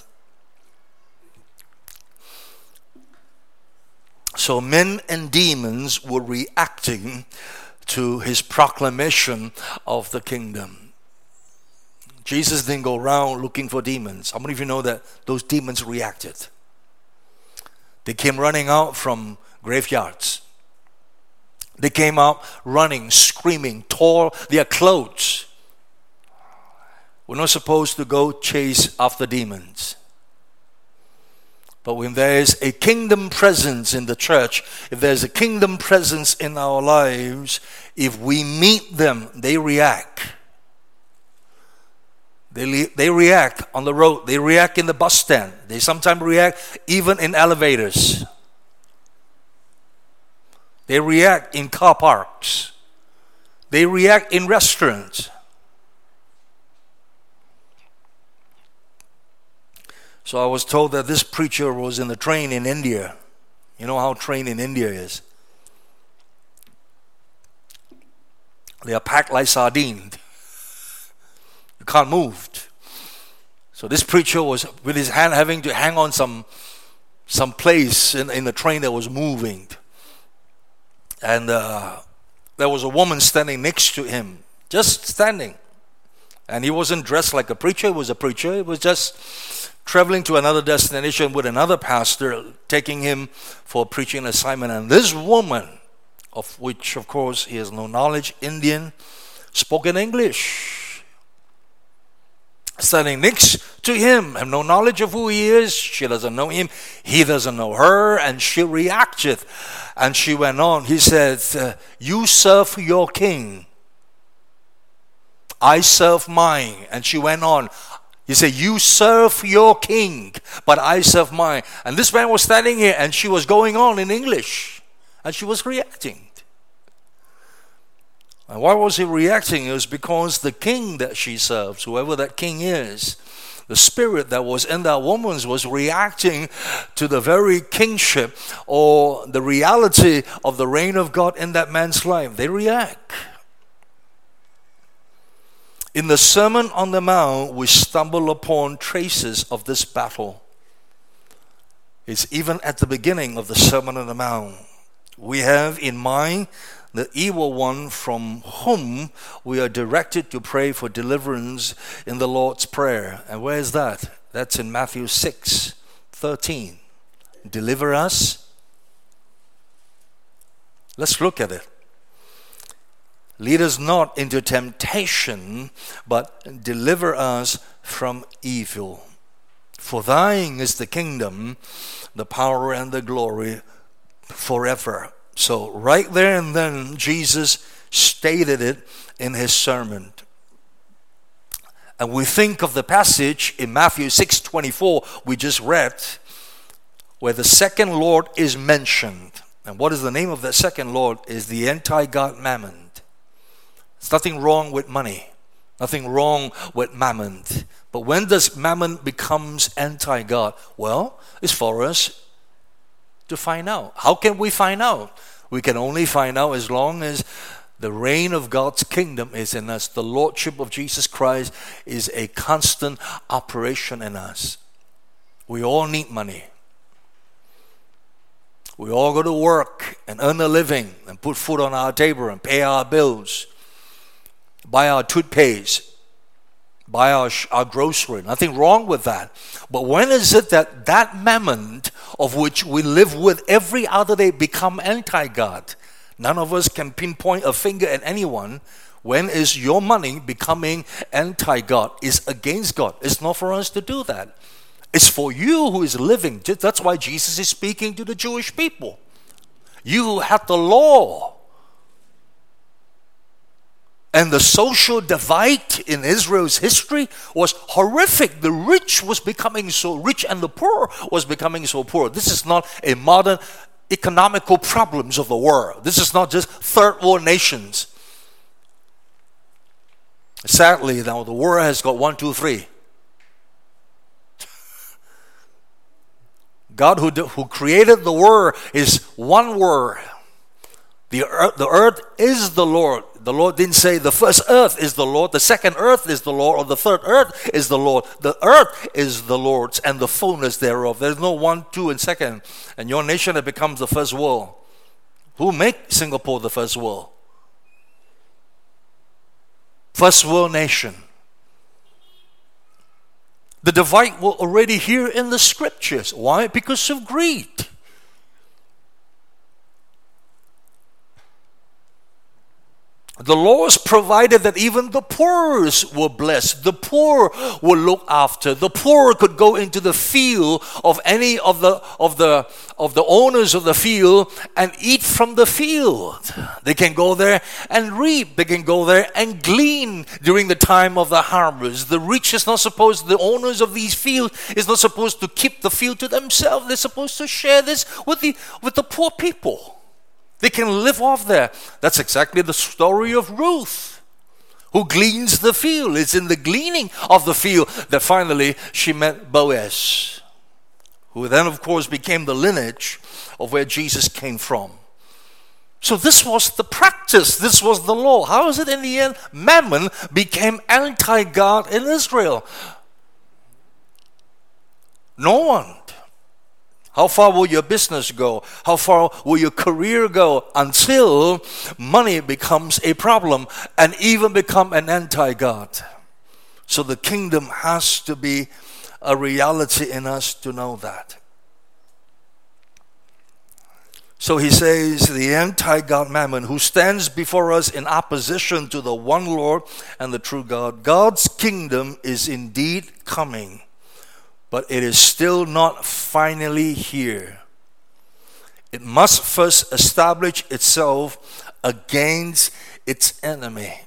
So men and demons were reacting to his proclamation of the kingdom. Jesus didn't go around looking for demons. How many of you know that those demons reacted? They came running out from graveyards. They came out running, screaming, tore their clothes. We're not supposed to go chase after demons. But when there is a kingdom presence in the church, if there's a kingdom presence in our lives, if we meet them, they react. They react on the road. They react in the bus stand. They sometimes react even in elevators. They react in car parks. They react in restaurants. So I was told that this preacher was in the train in India. You know how train in India is. They are packed like sardines. You can't move. So this preacher was with his hand having to hang on some place in the train that was moving. And there was a woman standing next to him, just standing. And he wasn't dressed like a preacher. He was a preacher. He was just traveling to another destination with another pastor, taking him for a preaching assignment. And this woman, of which, of course, he has no knowledge, Indian, spoke in English. Standing next to him, have no knowledge of who he is. She doesn't know him. He doesn't know her. And she reacted. And she went on. He said, you serve your king. I serve mine. And she went on. He said, you serve your king, but I serve mine. And this man was standing here and she was going on in English. And she was reacting. And why was he reacting? It was because the king that she serves, whoever that king is, the spirit that was in that woman was reacting to the very kingship or the reality of the reign of God in that man's life. They react. In the Sermon on the Mount, we stumble upon traces of this battle. It's even at the beginning of the Sermon on the Mount. We have in mind the evil one from whom we are directed to pray for deliverance in the Lord's Prayer. And where is that? That's in Matthew 6:13. Deliver us. Let's look at it. Lead us not into temptation, but deliver us from evil. For thine is the kingdom, the power, and the glory forever. So right there and then, Jesus stated it in his sermon. And we think of the passage in Matthew 6:24 we just read, where the second Lord is mentioned. And what is the name of that second Lord? Is the anti-God Mammon. There's nothing wrong with money. Nothing wrong with mammon. But when does mammon becomes anti-God? Well, it's for us to find out. How can we find out? We can only find out as long as the reign of God's kingdom is in us. The Lordship of Jesus Christ is a constant operation in us. We all need money. We all go to work and earn a living and put food on our table and pay our bills, buy our toothpaste, buy our grocery. Nothing wrong with that. But when is it that that mammon of which we live with every other day become anti-God? None of us can pinpoint a finger at anyone. When is your money becoming anti-God? It's against God. It's not for us to do that. It's for you who is living. That's why Jesus is speaking to the Jewish people. You who had the law. And the social divide in Israel's history was horrific. The rich was becoming so rich and the poor was becoming so poor. This is not a modern economical problems of the world. This is not just third world nations. Sadly, now the world has got 1, 2, 3. God who created the world is one word. The earth is the Lord. The Lord didn't say the first earth is the Lord, the second earth is the Lord, or the third earth is the Lord. The earth is the Lord's and the fullness thereof. There's no 1, 2, and second. And your nation that becomes the first world. Who make Singapore the first world? First world nation. The divide were already here in the scriptures. Why? Because of greed. The laws provided that even the poor were blessed. The poor were looked after. The poor could go into the field of any of the owners of the field and eat from the field. They can go there and reap. They can go there and glean during the time of the harvest. The rich is not supposed, the owners of these fields is not supposed to keep the field to themselves. They're supposed to share this with the poor people. They can live off there. That's exactly the story of Ruth, who gleans the field. It's in the gleaning of the field that finally she met Boaz, who then, of course, became the lineage of where Jesus came from. So this was the practice. This was the law. How is it in the end? Mammon became anti-God in Israel. No one. How far will your business go? How far will your career go until money becomes a problem and even become an anti-God? So the kingdom has to be a reality in us to know that. So he says, the anti-God mammon who stands before us in opposition to the one Lord and the true God. God's kingdom is indeed coming, but it is still not finally here. It must first establish itself against its enemy.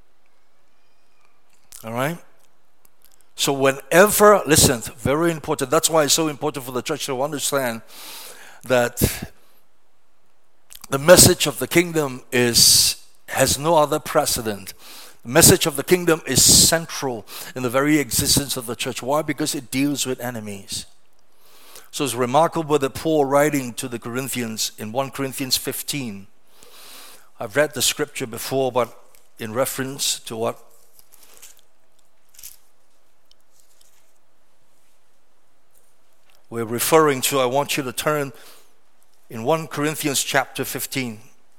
All right? So whenever, listen, very important. That's why it's so important for the church to understand that the message of the kingdom has no other precedent. The message of the kingdom is central in the very existence of the church. Why? Because it deals with enemies. So it's remarkable that Paul, writing to the Corinthians in 1 Corinthians 15, I've read the scripture before, but in reference to what we're referring to, I want you to turn in 1 Corinthians chapter 15.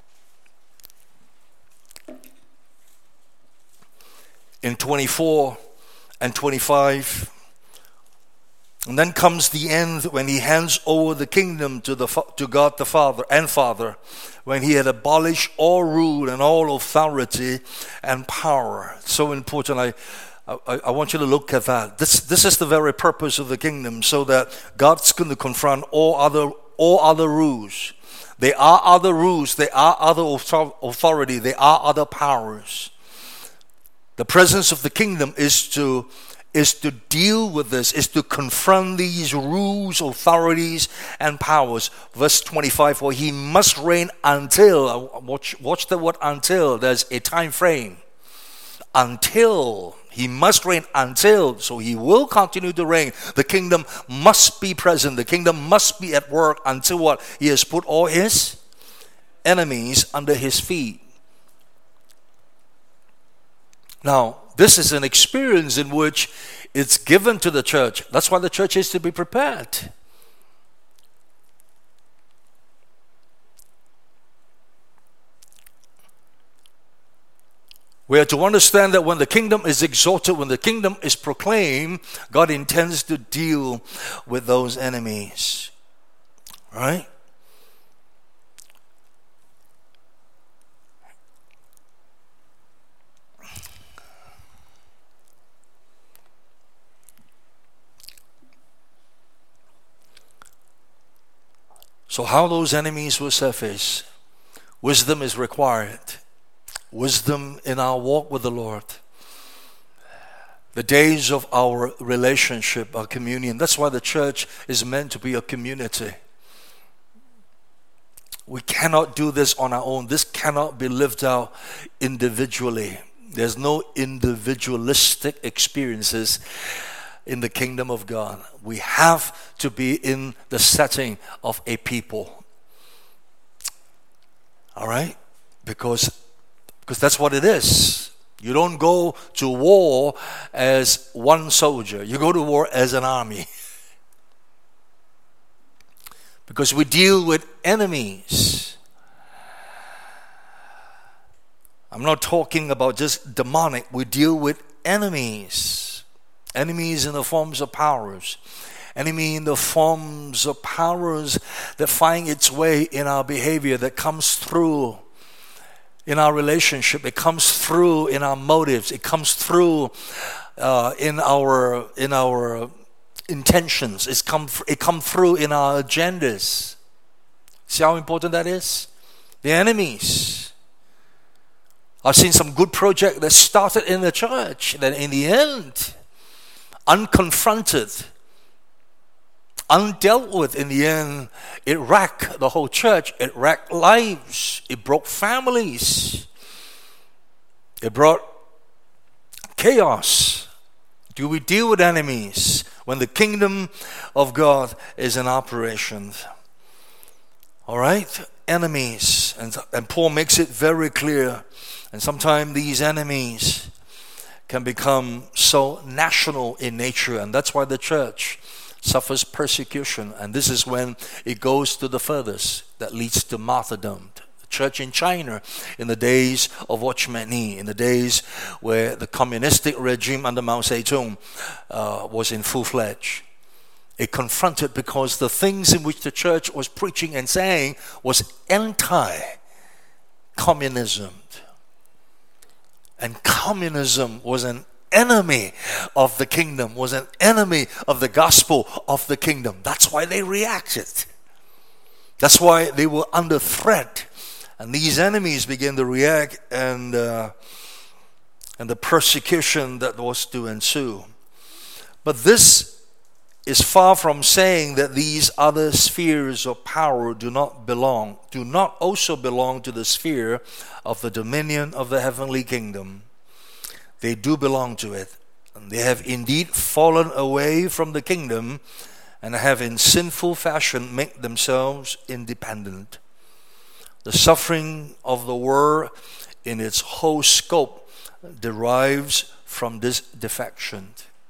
In 24 and 25. And then comes the end when he hands over the kingdom to God the Father, when he had abolished all rule and all authority and power. So important. I want you to look at that. This is the very purpose of the kingdom, so that God's going to confront all other rules. There are other rules. There are other authority. There are other powers. The presence of the kingdom is to deal with this, is to confront these rules, authorities, and powers. Verse 25, for he must reign until, watch the word until, there's a time frame. Until, he must reign until, so he will continue to reign. The kingdom must be present. The kingdom must be at work until what? He has put all his enemies under his feet. Now, this is an experience in which it's given to the church. That's why the church is to be prepared. We are to understand that when the kingdom is exalted, when the kingdom is proclaimed, God intends to deal with those enemies. Right? So how those enemies will surface? Wisdom is required. Wisdom in our walk with the Lord. The days of our relationship, our communion. That's why the church is meant to be a community. We cannot do this on our own. This cannot be lived out individually. There's no individualistic experiences in the kingdom of God. We have to be in the setting of a people. All right? Because that's what it is. You don't go to war as one soldier. You go to war as an army. Because we deal with enemies. I'm not talking about just demonic. We deal with enemies. Enemies in the forms of powers. Enemy in the forms of powers that find its way in our behavior, that comes through in our relationship. It comes through in our motives. It comes through in our intentions. It comes through in our agendas. See how important that is? The enemies. I've seen some good projects that started in the church, that in the end, unconfronted, undealt with, in the end, it wrecked the whole church. It wrecked lives. It broke families. It brought chaos. Do we deal with enemies when the kingdom of God is in operation? All right? Enemies. And Paul makes it very clear. And sometimes these enemies can become so national in nature. And that's why the church suffers persecution. And this is when it goes to the furthest, that leads to martyrdom. The church in China, in the days of Watchman Nee, in the days where the communistic regime under Mao Zedong was in full-fledged, it confronted, because the things in which the church was preaching and saying was anti-communism. And communism was an enemy of the kingdom, was an enemy of the gospel of the kingdom. That's why they reacted. That's why they were under threat. And these enemies began to react, and the persecution that was to ensue. But this is far from saying that these other spheres of power do not also belong to the sphere of the dominion of the heavenly kingdom. They do belong to it. And they have indeed fallen away from the kingdom and have in sinful fashion made themselves independent. The suffering of the world in its whole scope derives from this defection.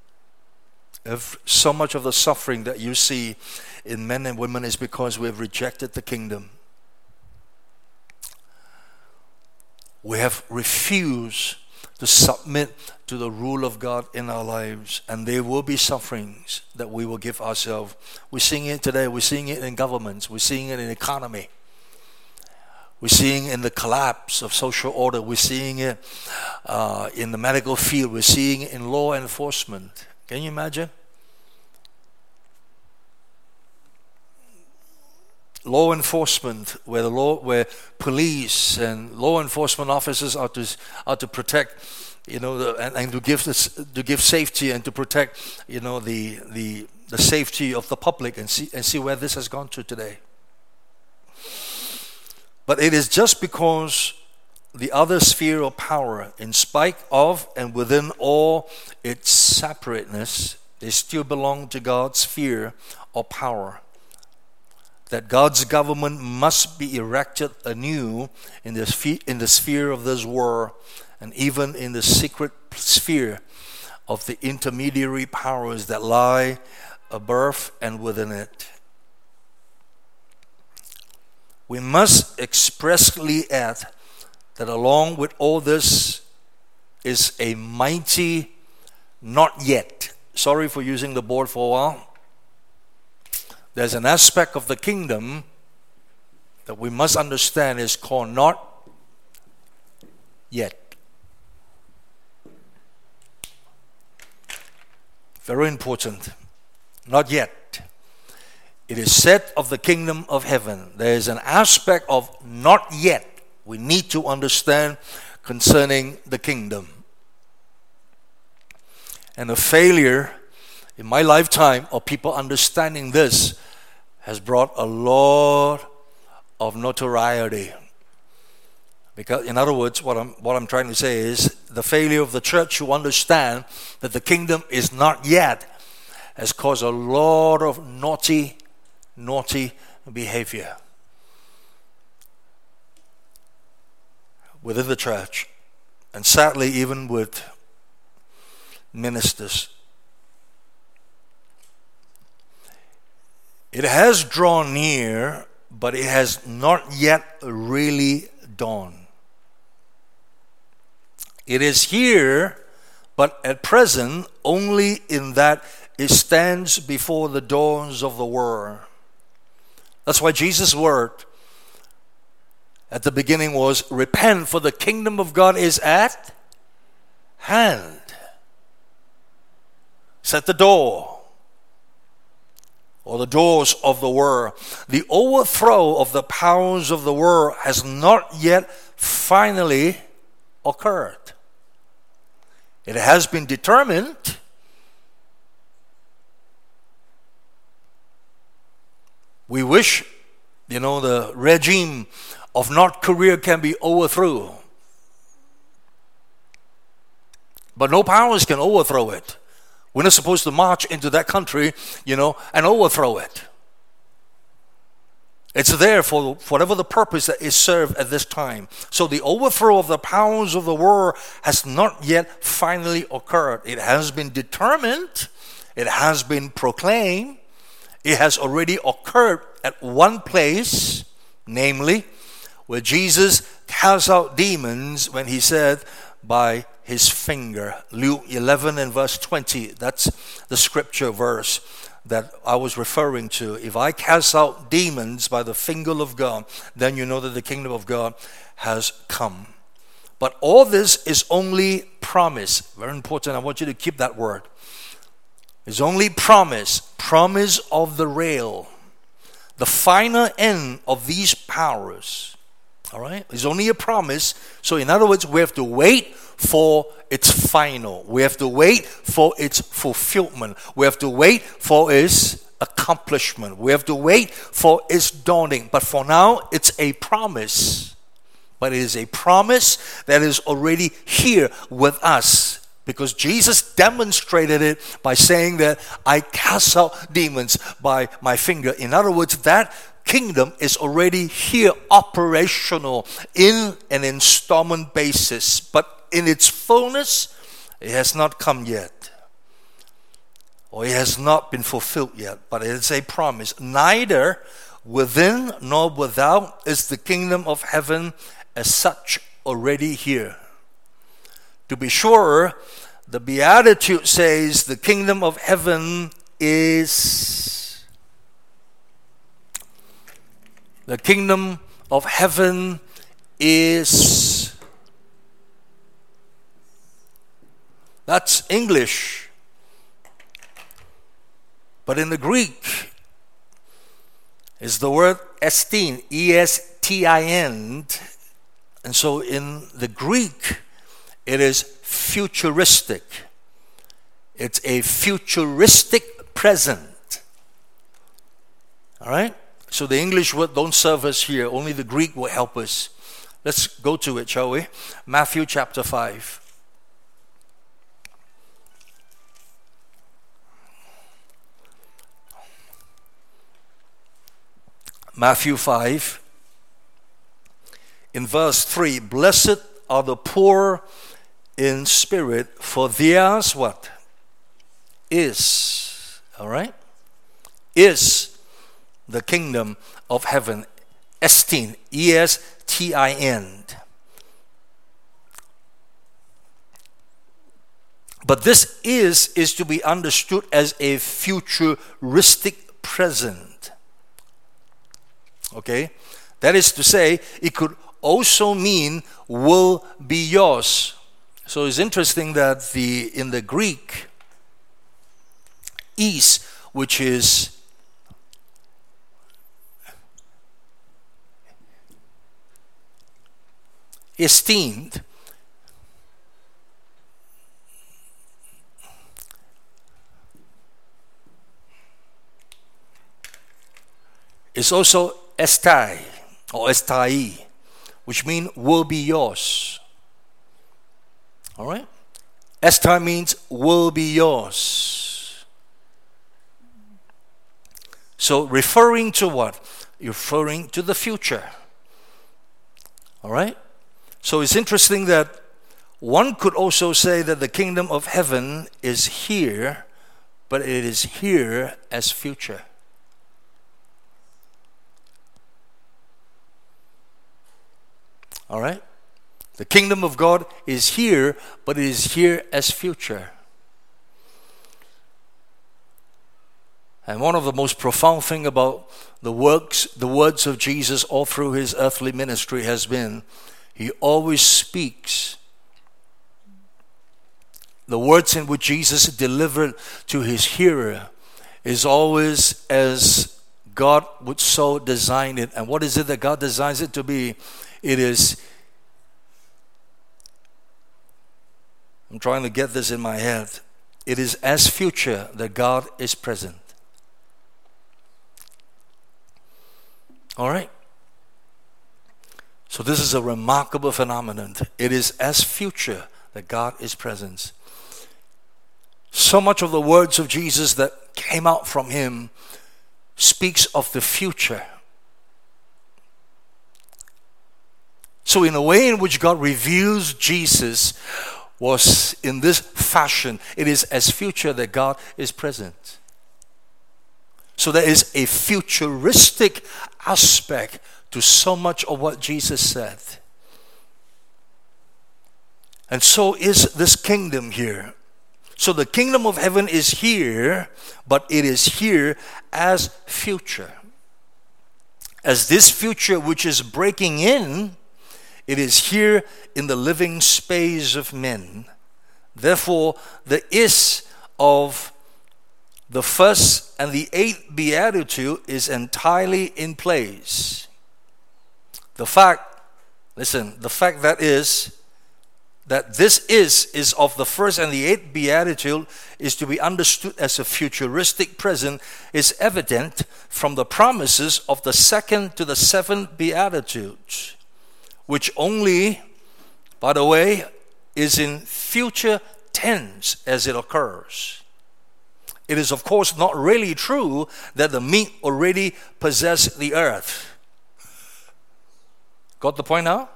So much of the suffering that you see in men and women is because we have rejected the kingdom. We have refused to submit to the rule of God in our lives, and there will be sufferings that we will give ourselves. We're seeing it today. We're seeing it in governments. We're seeing it in the economy. We're seeing in the collapse of social order. We're seeing it in the medical field. We're seeing it in law enforcement. Can you imagine? Law enforcement, where police and law enforcement officers are to protect, and to give safety and to protect, the safety of the public, and see where this has gone to today. But it is just because the other sphere of power, in spite of and within all its separateness, they still belong to God's sphere of power, that God's government must be erected anew in the sphere of this world, and even in the secret sphere of the intermediary powers that lie above and within it. We must expressly add that along with all this is a mighty not yet. Sorry for using the board for a while. There's an aspect of the kingdom that we must understand is called not yet. Very important. Not yet. It is said of the kingdom of heaven. There is an aspect of not yet we need to understand concerning the kingdom. And the failure in my lifetime of people understanding this has brought a lot of notoriety. Because, in other words, what I'm trying to say is the failure of the church to understand that the kingdom is not yet has caused a lot of naughty behavior within the church, and sadly even with ministers. It has drawn near, but it has not yet really dawned. It is here, but at present only in that it stands before the doors of the world. That's why Jesus' word at the beginning was, repent, for the kingdom of God is at hand. It's at the door, or the doors of the world. The overthrow of the powers of the world has not yet finally occurred. It has been determined. We wish, the regime of North Korea can be overthrown. But no powers can overthrow it. We're not supposed to march into that country, and overthrow it. It's there for whatever the purpose that is served at this time. So the overthrow of the powers of the world has not yet finally occurred. It has been determined. It has been proclaimed. It has already occurred at one place, namely, where Jesus cast out demons when he said, by his finger. Luke 11 and verse 20. That's the scripture verse that I was referring to. If I cast out demons by the finger of God, then you know that the kingdom of God has come. But all this is only promise. Very important. I want you to keep that word. It's only promise. Promise of the real. The final end of these powers. All right? It's only a promise. So in other words, we have to wait for its final. We have to wait for its fulfillment. We have to wait for its accomplishment. We have to wait for its dawning. But for now, it's a promise. But it is a promise that is already here with us. Because Jesus demonstrated it by saying that I cast out demons by my finger. In other words, that kingdom is already here, operational in an installment basis. But in its fullness, it has not come yet. Or it has not been fulfilled yet. But it is a promise. Neither within nor without is the kingdom of heaven as such already here. To be sure, the Beatitude says the kingdom of heaven is... The kingdom of heaven is... That's English. But in the Greek, is the word estin, E-S-T-I-N. And so in the Greek, it is futuristic. It's a futuristic present. All right? So the English word don't serve us here. Only the Greek will help us. Let's go to it, shall we? Matthew chapter 5. Matthew 5. In verse 3, blessed are the poor in spirit, for theirs what? Is. All right? Is the kingdom of heaven. Estin. E-S-T-I-N. But this is to be understood as a futuristic present. Okay? That is to say, it could also mean will be yours. So it's interesting that in the Greek, is, which is esteemed, is also estai or estai, which means will be yours. All right? Estai means will be yours. So referring to what? Referring to the future. All right? So it's interesting that one could also say that the kingdom of heaven is here, but it is here as future. All right? The kingdom of God is here, but it is here as future. And one of the most profound things about the words of Jesus all through his earthly ministry has been, he always speaks. The words in which Jesus delivered to his hearer is always as God would so design it. And what is it that God designs it to be? It is, I'm trying to get this in my head. It is as future that God is present. All right? So this is a remarkable phenomenon. It is as future that God is present. So much of the words of Jesus that came out from him speaks of the future. So in a way in which God reveals Jesus was in this fashion. It is as future that God is present. So there is a futuristic aspect to so much of what Jesus said. And so is this kingdom here. So the kingdom of heaven is here, but it is here as future. As this future which is breaking in, it is here in the living space of men. Therefore, the is of the first and the eighth beatitude is entirely in place. The fact that this is of the first and the eighth beatitude is to be understood as a futuristic present is evident from the promises of the second to the seventh beatitudes, which only, by the way, is in future tense as it occurs. It is, of course, not really true that the meek already possess the earth. Got the point now?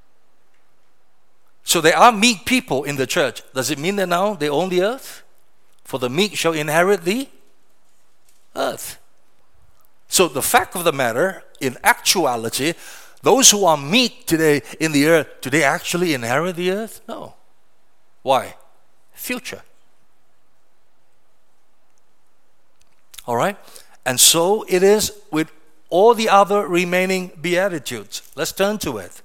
So there are meek people in the church. Does it mean that now they own the earth? For the meek shall inherit the earth. So the fact of the matter, in actuality, those who are meek today in the earth, do they actually inherit the earth? No. Why? Future. All right? And so it is with all the other remaining beatitudes. Let's turn to it.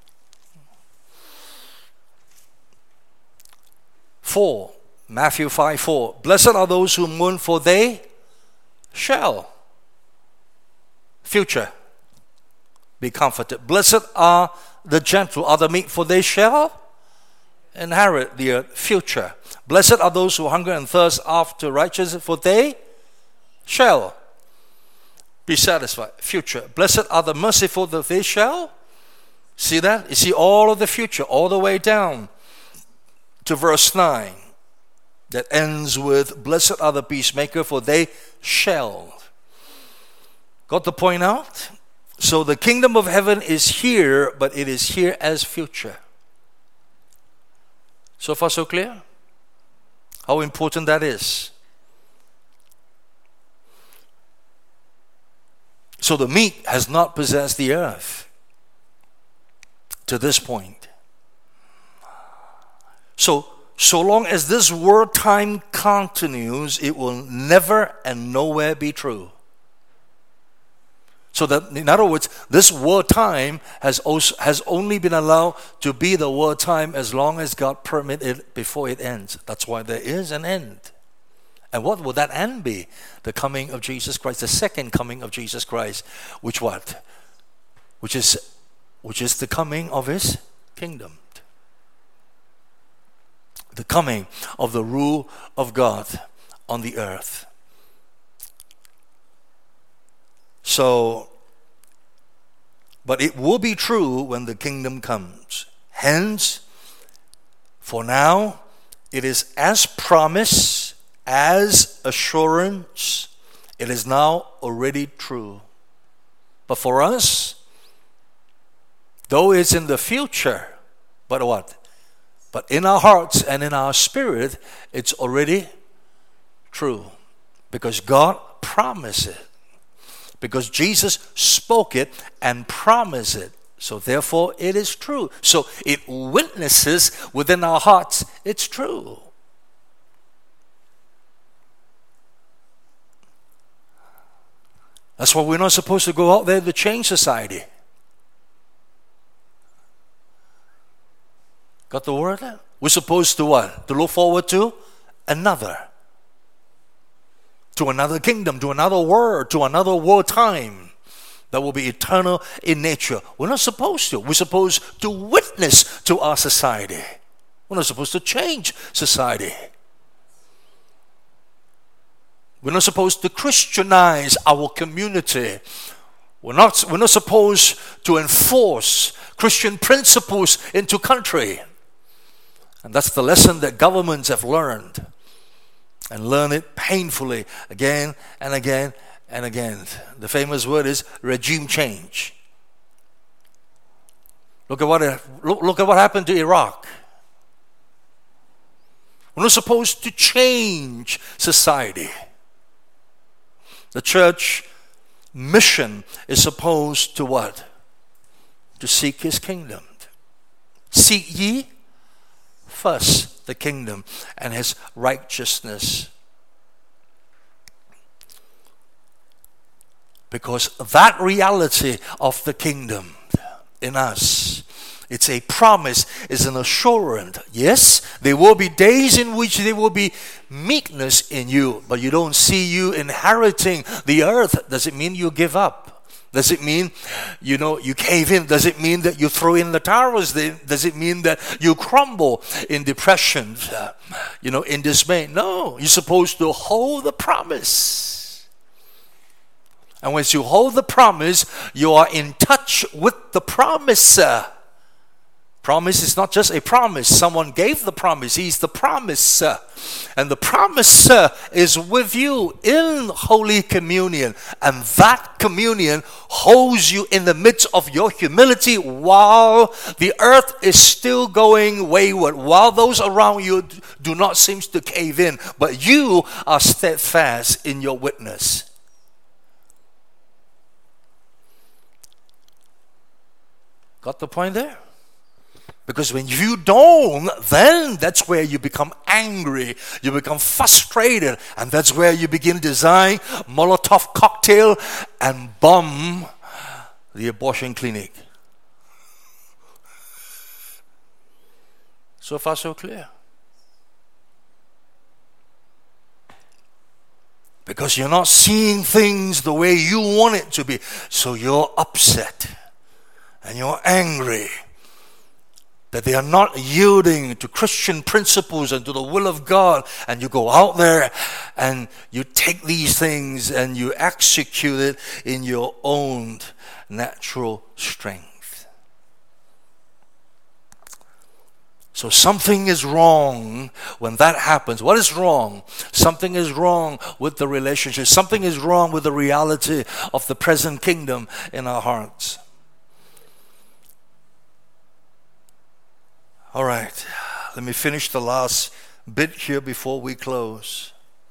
4, Matthew 5:4. Blessed are those who mourn, for they shall, future, be comforted. Blessed are the gentle, are the meek, for they shall inherit the earth, future. Blessed are those who hunger and thirst after righteousness, for they shall be satisfied, future. Blessed are the merciful, that they shall, see that? You see all of the future, all the way down to verse 9, that ends with, blessed are the peacemaker, for they shall. Got the point out? So the kingdom of heaven is here, but it is here as future. So far so clear? How important that is. So the meek has not possessed the earth to this point. So so long as this world time continues, it will never and nowhere be true. So that, in other words, this world time has only been allowed to be the world time as long as God permitted it before it ends. That's why there is an end. And what will that end be? The coming of Jesus Christ, the second coming of Jesus Christ. Which what? Which is the coming of His kingdom. The coming of the rule of God on the earth. So, but it will be true when the kingdom comes. Hence, for now, it is as promise, as assurance, it is now already true. But for us, though it's in the future, but what? But in our hearts and in our spirit, it's already true. Because God promised it. Because Jesus spoke it and promised it. So therefore, it is true. So it witnesses within our hearts, it's true. That's why we're not supposed to go out there to change society. Got the word? We're supposed to what? To look forward to another. To another kingdom, to another world, to another world time that will be eternal in nature. We're not supposed to. We're supposed to witness to our society. We're not supposed to change society. We're not supposed to Christianize our community. We're not supposed to enforce Christian principles into country. And that's the lesson that governments have learned. And learn it painfully again and again and again. The famous word is regime change. Look at what happened to Iraq. We're not supposed to change society. The church mission is supposed to what? To seek His kingdom. Seek ye first the kingdom and His righteousness. Because that reality of the kingdom in us, it's a promise, it's an assurance. Yes, there will be days in which there will be meekness in you, but you don't see you inheriting the earth. Does it mean you give up? Does it mean, you cave in? Does it mean that you throw in the towels? Does it mean that you crumble in depression, in dismay? No, you're supposed to hold the promise. And once you hold the promise, you are in touch with the promiser. Promise is not just a promise. Someone gave the promise. He's the promiser. And the promiser is with you in Holy Communion. And that communion holds you in the midst of your humility while the earth is still going wayward, while those around you do not seem to cave in, but you are steadfast in your witness. Got the point there? Because when you don't, then that's where you become angry, you become frustrated, and that's where you begin to design Molotov cocktail and bomb the abortion clinic. So far, so clear. Because you're not seeing things the way you want it to be, so you're upset and you're angry that they are not yielding to Christian principles and to the will of God, and you go out there and you take these things and you execute it in your own natural strength. So something is wrong when that happens. What is wrong? Something is wrong with the relationship. Something is wrong with the reality of the present kingdom in our hearts. All right, let me finish the last bit here before we close.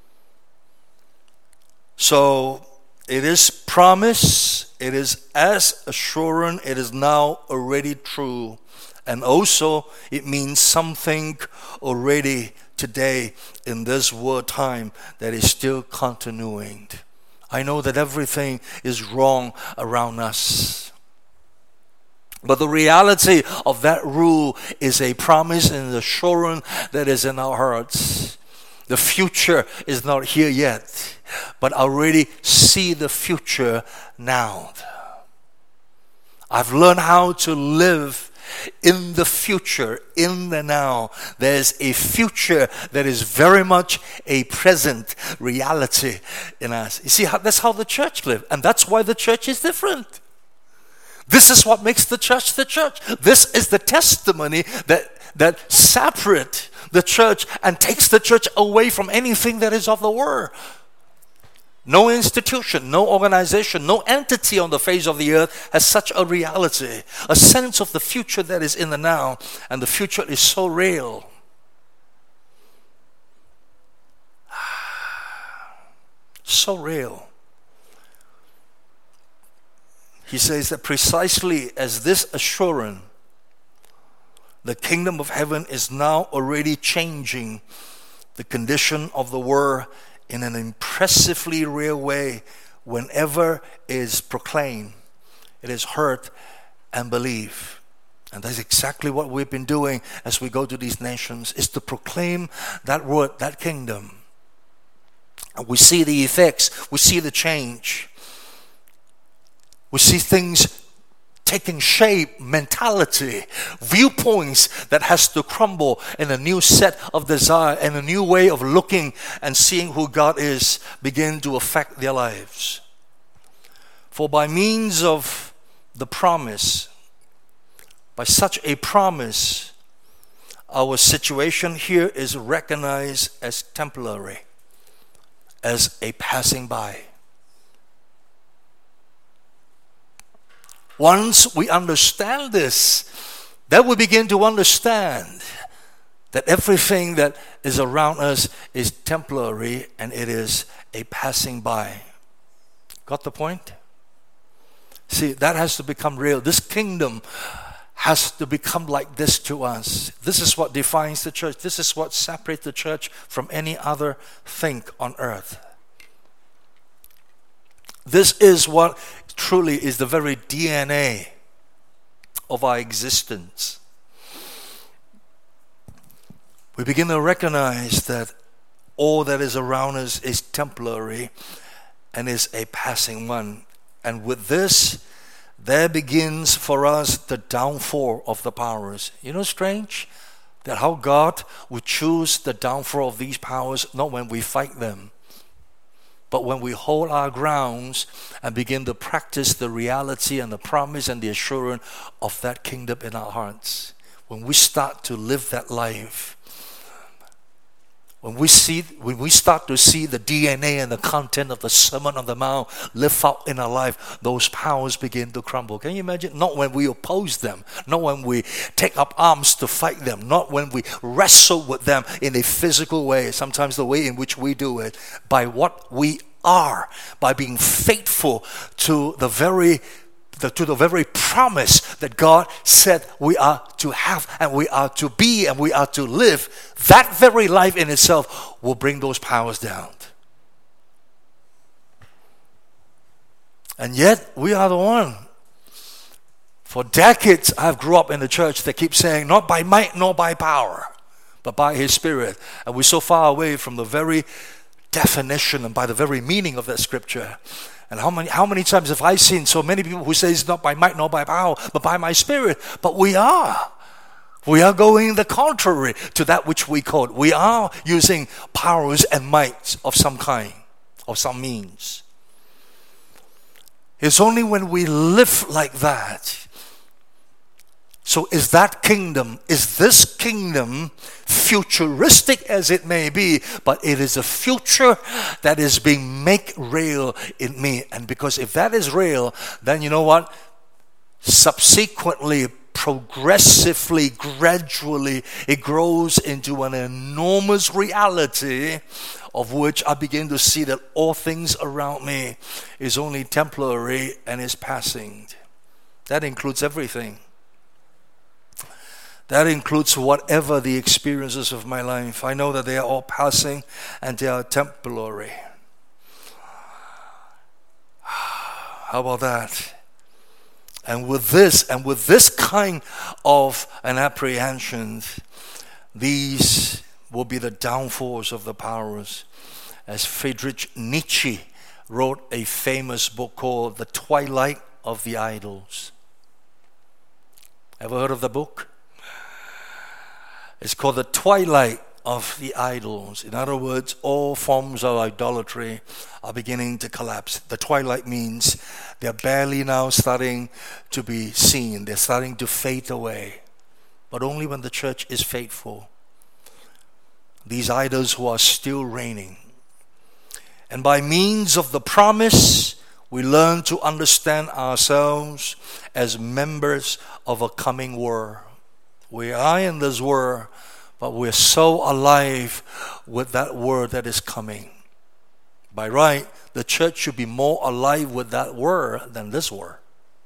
So, it is promise, it is as assurance, it is now already true. And also, it means something already today in this world time that is still continuing. I know that everything is wrong around us. But the reality of that rule is a promise and an assurance that is in our hearts. The future is not here yet, but I already see the future now. I've learned how to live in the future, in the now. There's a future that is very much a present reality in us. You see, that's how the church lives, and that's why the church is different. This is what makes the church the church. This is the testimony that separates the church and takes the church away from anything that is of the world. No institution, no organization, no entity on the face of the earth has such a reality, a sense of the future that is in the now, and the future is so real. So real. He says that precisely as this assurance, the kingdom of heaven is now already changing the condition of the world in an impressively real way. Whenever it is proclaimed, it is heard and believed. And that's exactly what we've been doing as we go to these nations, is to proclaim that word, that kingdom. And we see the effects, we see the change. We see things taking shape, mentality, viewpoints that has to crumble in a new set of desire and a new way of looking and seeing who God is begin to affect their lives. For by means of the promise, by such a promise, our situation here is recognized as temporary, as a passing by. Once we understand this, then we begin to understand that everything that is around us is temporary and it is a passing by. Got the point? See, that has to become real. This kingdom has to become like this to us. This is what defines the church. This is what separates the church from any other thing on earth. This is what truly is the very DNA of our existence. We begin to recognize that all that is around us is temporary and is a passing one. And with this, there begins for us the downfall of the powers. You know, strange that how God would choose the downfall of these powers, not when we fight them, but when we hold our grounds and begin to practice the reality and the promise and the assurance of that kingdom in our hearts. When we start to live that life, when we start to see the DNA and the content of the Sermon on the Mount live out in our life, those powers begin to crumble. Can you imagine? Not when we oppose them, not when we take up arms to fight them, not when we wrestle with them in a physical way, sometimes the way in which we do it, by what we are, by being faithful to the very promise that God said we are to have and we are to be and we are to live. That very life in itself will bring those powers down. And yet we are the one. For decades I've grew up in the church that keeps saying, not by might nor by power, but by His Spirit. And we're so far away from the very definition and by the very meaning of that scripture. And how many times have I seen so many people who say it's not by might nor by power, but by my Spirit? But we are. We are going the contrary to that which we call. We are using powers and might of some kind, of some means. It's only when we live like that. So is this kingdom futuristic as it may be, but it is a future that is being made real in me. And because if that is real, then you know what? Subsequently, progressively, gradually, it grows into an enormous reality of which I begin to see that all things around me is only temporary and is passing. That includes everything. That includes whatever the experiences of my life. I know that they are all passing and they are temporary. How about that? And with this kind of an apprehension, these will be the downfalls of the powers. As Friedrich Nietzsche wrote a famous book called The Twilight of the Idols. Ever heard of the book? It's called The Twilight of the Idols. In other words, all forms of idolatry are beginning to collapse. The twilight means they're barely now starting to be seen. They're starting to fade away. But only when the church is faithful. These idols who are still reigning. And by means of the promise, we learn to understand ourselves as members of a coming world. We are in this world, but we're so alive with that word that is coming. By right, the church should be more alive with that word than this word.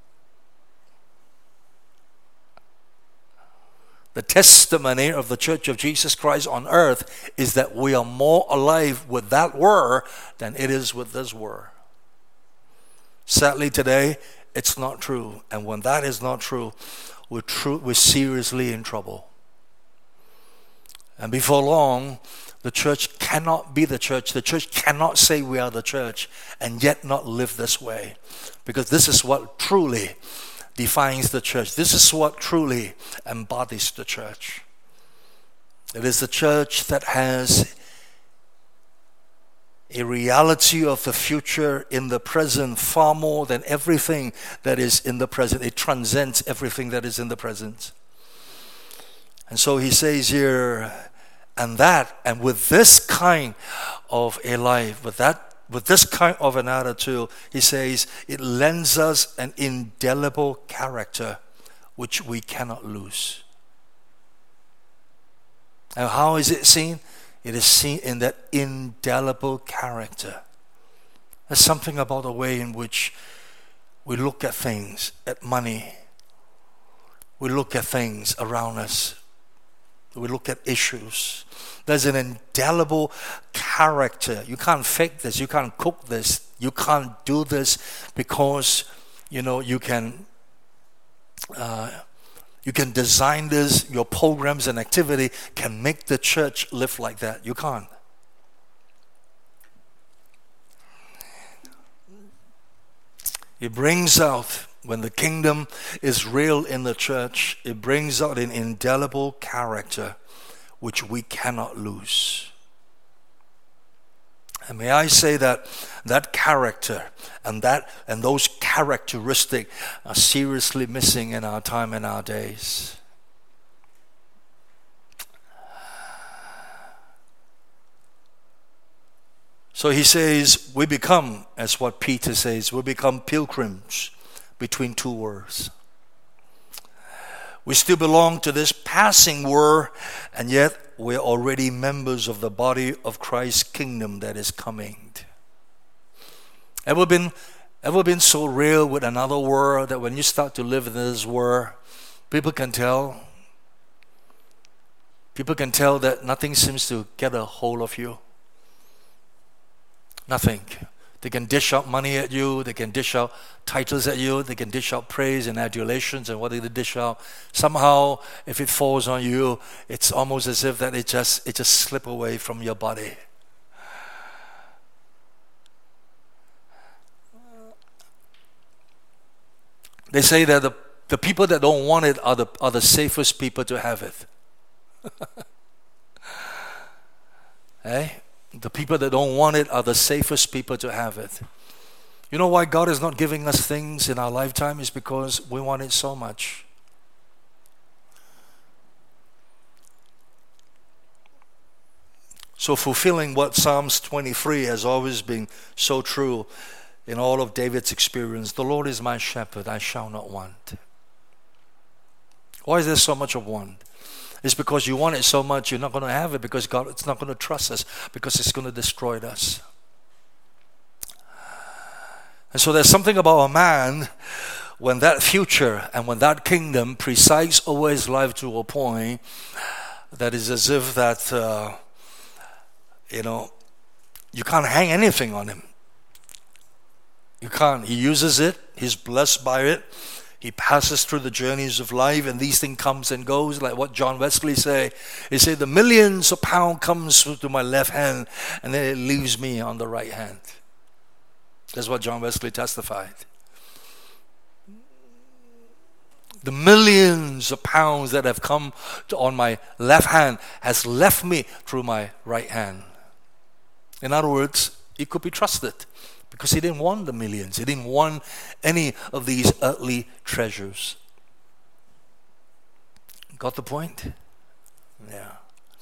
The testimony of the Church of Jesus Christ on earth is that we are more alive with that word than it is with this word. Sadly today, it's not true. And when that is not true, we're seriously in trouble. And before long, the church cannot be the church. The church cannot say we are the church and yet not live this way. Because this is what truly defines the church. This is what truly embodies the church. It is the church that has a reality of the future in the present far more than everything that is in the present. It transcends everything that is in the present. And so he says here, and with this kind of a life, with this kind of an attitude, he says, it lends us an indelible character which we cannot lose. And how is it seen? It is seen in that indelible character. There's something about the way in which we look at things, at money. We look at things around us. We look at issues. There's an indelible character. You can't fake this. You can't cook this. You can't do this because, you can design this. Your programs and activity can make the church live like that. You can't. It brings out, when the kingdom is real in the church, it brings out an indelible character which we cannot lose. And may I say that character and those characteristics are seriously missing in our time and our days. So he says, we become, as what Peter says, we become pilgrims between two worlds. We still belong to this passing world, and yet we're already members of the body of Christ's kingdom that is coming. Ever been so real with another world that when you start to live in this world, people can tell that nothing seems to get a hold of you. Nothing. They can dish out money at you. They can dish out titles at you. They can dish out praise and adulations. And what do they dish out? Somehow, if it falls on you, it's almost as if that it just slip away from your body. They say that the people that don't want it are the safest people to have it. Eh? The people that don't want it are the safest people to have it. You know why God is not giving us things in our lifetime? Is because we want it so much. So fulfilling what Psalms 23 has always been so true in all of David's experience, the Lord is my shepherd, I shall not want. Why is there so much of want? It's because you want it so much, you're not going to have it because God is not going to trust us because it's going to destroy us. And so there's something about a man when that future and when that kingdom presides over his life to a point that is as if that, you can't hang anything on him. You can't. He uses it. He's blessed by it. He passes through the journeys of life, and these things comes and goes, like what John Wesley say. He said, the millions of pounds comes to my left hand, and then it leaves me on the right hand. That's what John Wesley testified. The millions of pounds that have come on my left hand has left me through my right hand. In other words, he could be trusted because he didn't want the millions. He didn't want any of these earthly treasures. Got the point? Yeah.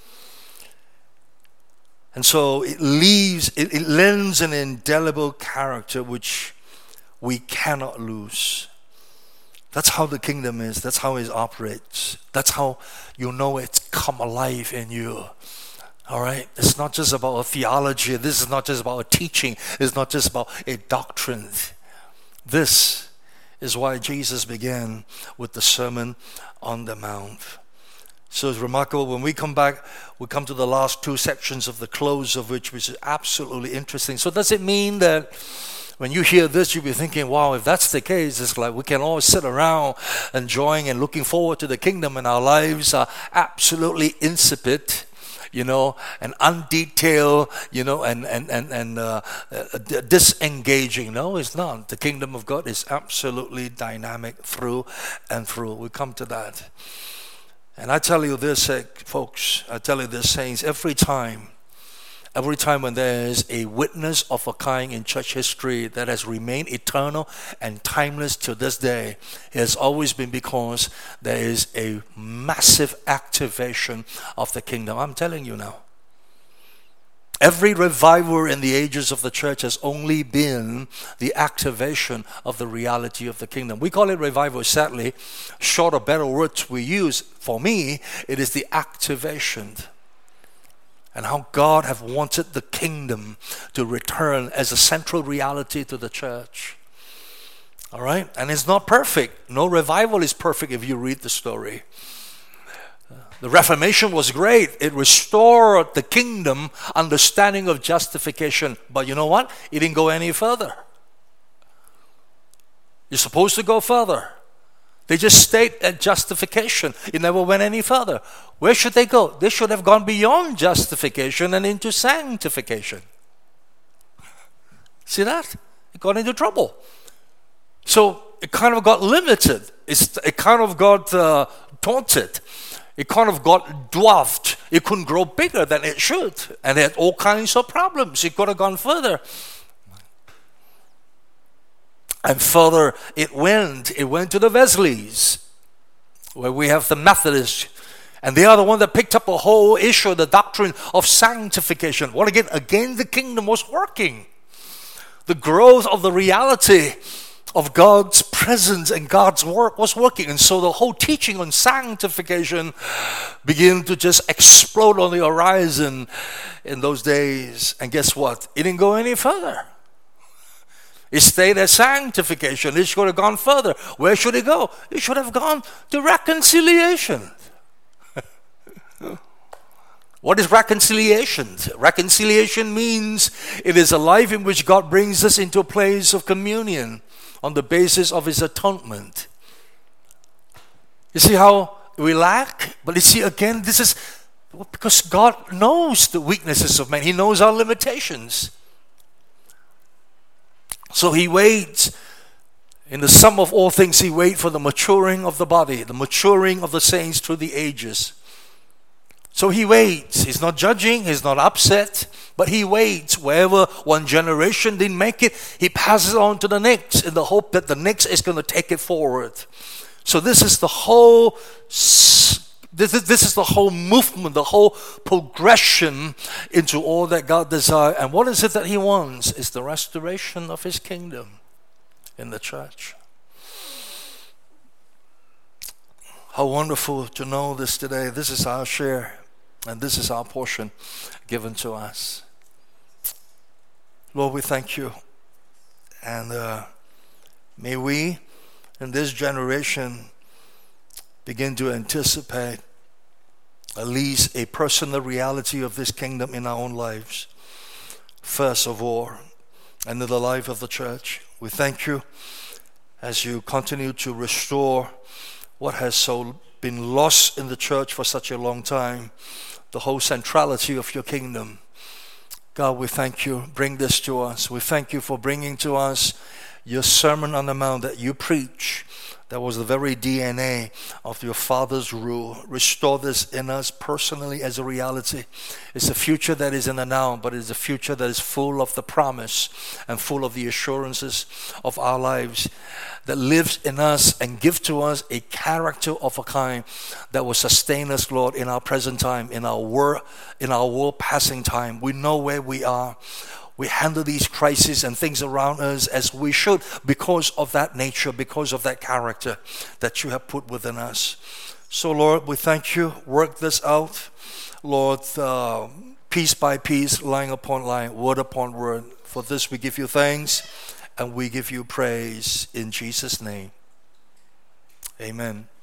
And so it lends an indelible character which we cannot lose. That's how the kingdom is. That's how it operates. That's how you know it's come alive in you. All right? It's not just about a theology. This is not just about a teaching. It's not just about a doctrine. This is why Jesus began with the Sermon on the Mount. So it's remarkable. When we come back, we come to the last two sections of the close of which is absolutely interesting. So does it mean that when you hear this, you'll be thinking, wow, if that's the case, it's like we can all sit around enjoying and looking forward to the kingdom and our lives are absolutely insipid, and undetailed, and disengaging. No, it's not. The kingdom of God is absolutely dynamic through and through. We come to that. And I tell you this, folks, saints, every time when there is a witness of a kind in church history that has remained eternal and timeless to this day, it has always been because there is a massive activation of the kingdom. I'm telling you now. Every revival in the ages of the church has only been the activation of the reality of the kingdom. We call it revival, sadly. Short of better words we use, for me, it is the activation. And how God have wanted the kingdom to return as a central reality to the church. All right? And it's not perfect. No revival is perfect if you read the story. The Reformation was great. It restored the kingdom understanding of justification. But you know what? It didn't go any further. You're supposed to go further. They just stayed at justification. It never went any further. Where should they go? They should have gone beyond justification and into sanctification. See that? It got into trouble. So it kind of got limited. It kind of got taunted. It kind of got dwarfed. It couldn't grow bigger than it should. And it had all kinds of problems. It could have gone further. And further it went to the Wesleys, where we have the Methodists. And they are the one that picked up the whole issue, the doctrine of sanctification. Well, again, the kingdom was working. The growth of the reality of God's presence and God's work was working. And so the whole teaching on sanctification began to just explode on the horizon in those days. And guess what? It didn't go any further. It stayed at sanctification. It should have gone further. Where should it go? It should have gone to reconciliation. What is reconciliation? Reconciliation means it is a life in which God brings us into a place of communion on the basis of His atonement. You see how we lack? But you see, again, this is because God knows the weaknesses of man. He knows our limitations. So He waits. In the sum of all things, He waits for the maturing of the body, the maturing of the saints through the ages. So He waits. He's not judging. He's not upset. But He waits. Wherever one generation didn't make it, He passes it on to the next in the hope that the next is going to take it forward. So this is the whole this is the whole movement, the whole progression into all that God desires. And what is it that He wants? It's the restoration of His kingdom in the church. How wonderful to know this today. This is our share, and this is our portion given to us. Lord, we thank You. And may we in this generation begin to anticipate at least a personal reality of this kingdom in our own lives, first of all, and in the life of the church. We thank you as you continue to restore what has so been lost in the church for such a long time, the whole centrality of your kingdom. God, we thank you. Bring this to us. We thank you for bringing to us your Sermon on the Mount that you preach. That was the very DNA of your Father's rule. Restore this in us personally as a reality. It's a future that is in the now, but it's a future that is full of the promise and full of the assurances of our lives, that lives in us and give to us a character of a kind that will sustain us, Lord, in our present time, in our world passing time. We know where we are. We handle these crises and things around us as we should because of that nature, because of that character that you have put within us. So, Lord, we thank you. Work this out, Lord, piece by piece, line upon line, word upon word. For this we give you thanks and we give you praise in Jesus' name. Amen.